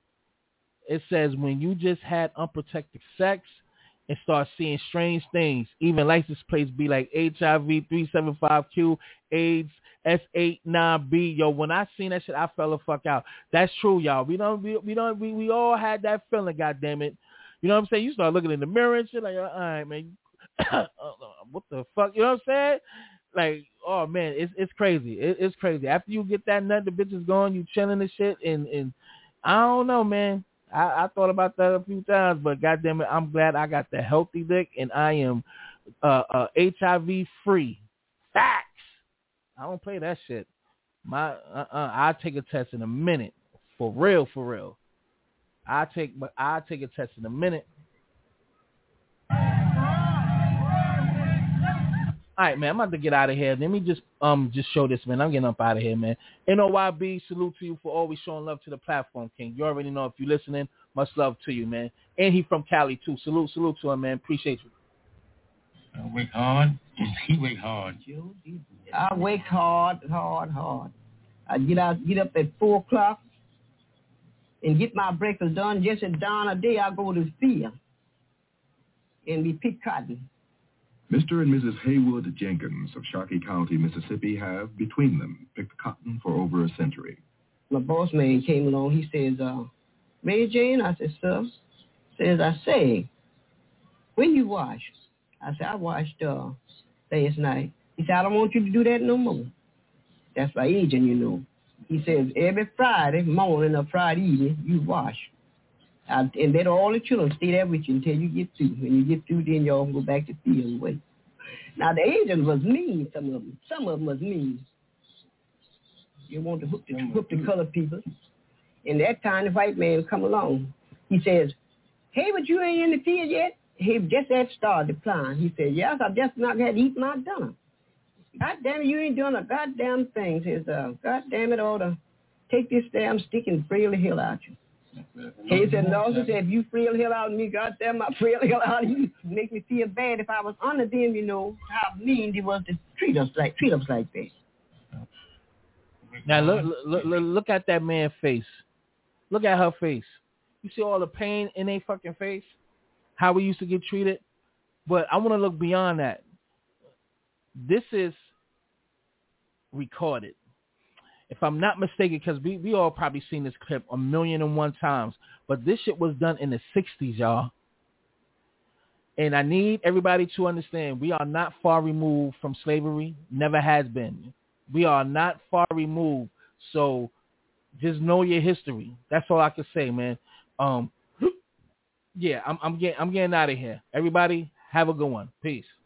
It says when you just had unprotected sex and start seeing strange things, even license plates be like HIV 375Q, AIDS S89B. Yo, when I seen that shit, I fell the fuck out. That's true, y'all. We all had that feeling, goddammit. You know what I'm saying? You start looking in the mirror and shit like, all right, man. What the fuck? You know what I'm saying? Like, oh man, it's crazy. It's crazy. After you get that nut, the bitch is gone, you chilling and shit, and I don't know, man. I thought about that a few times, but goddamn it, I'm glad I got the healthy dick and I am HIV free. Facts. I don't play that shit. I'll take a test in a minute. For real. I'll take a test in a minute. All right, man, I'm about to get out of here. Let me just show this, man. I'm getting up out of here, man. NOYB, salute to you for always showing love to the platform, King. You already know if you're listening, much love to you, man. And he from Cali, too. Salute to him, man. Appreciate you. I work hard. He work hard. I work hard. I get up at 4 o'clock and get my breakfast done. Just at dawn of day, I go to the field and we pick cotton. Mr. and Mrs. Haywood Jenkins of Sharkey County, Mississippi have, between them, picked cotton for over a century. My boss man came along. He says, Mary Jane? I said, sir. Says, I say, when you wash? I said, I washed last night. He said, I don't want you to do that no more. That's my agent, you know. He says, every Friday morning or Friday evening, you wash. And let all the children stay there with you until you get through. When you get through, then y'all can go back to field and wait. Now, the agent was mean, some of them. Some of them was mean. You want to hook the colored people. And that time, the white man come along. He says, hey, but you ain't in the field yet? He just had started plowing. He said, yes, I just not had to eat my dinner. God damn it, you ain't doing a goddamn thing. He says, God damn it, I ought to take this damn stick and frail the hell out you. He said, no, he said, if you frail the hell out of me, goddamn, I frail the hell out of you. Make me feel bad if I was under them, you know, how mean they was to treat us like that. Now look at that man's face. Look at her face. You see all the pain in their fucking face? How we used to get treated? But I want to look beyond that. This is recorded. If I'm not mistaken, because we all probably seen this clip 1,000,001 times, but this shit was done in the 60s, y'all. And I need everybody to understand, we are not far removed from slavery. Never has been. We are not far removed. So just know your history. That's all I can say, man. Yeah, I'm getting out of here. Everybody, have a good one. Peace.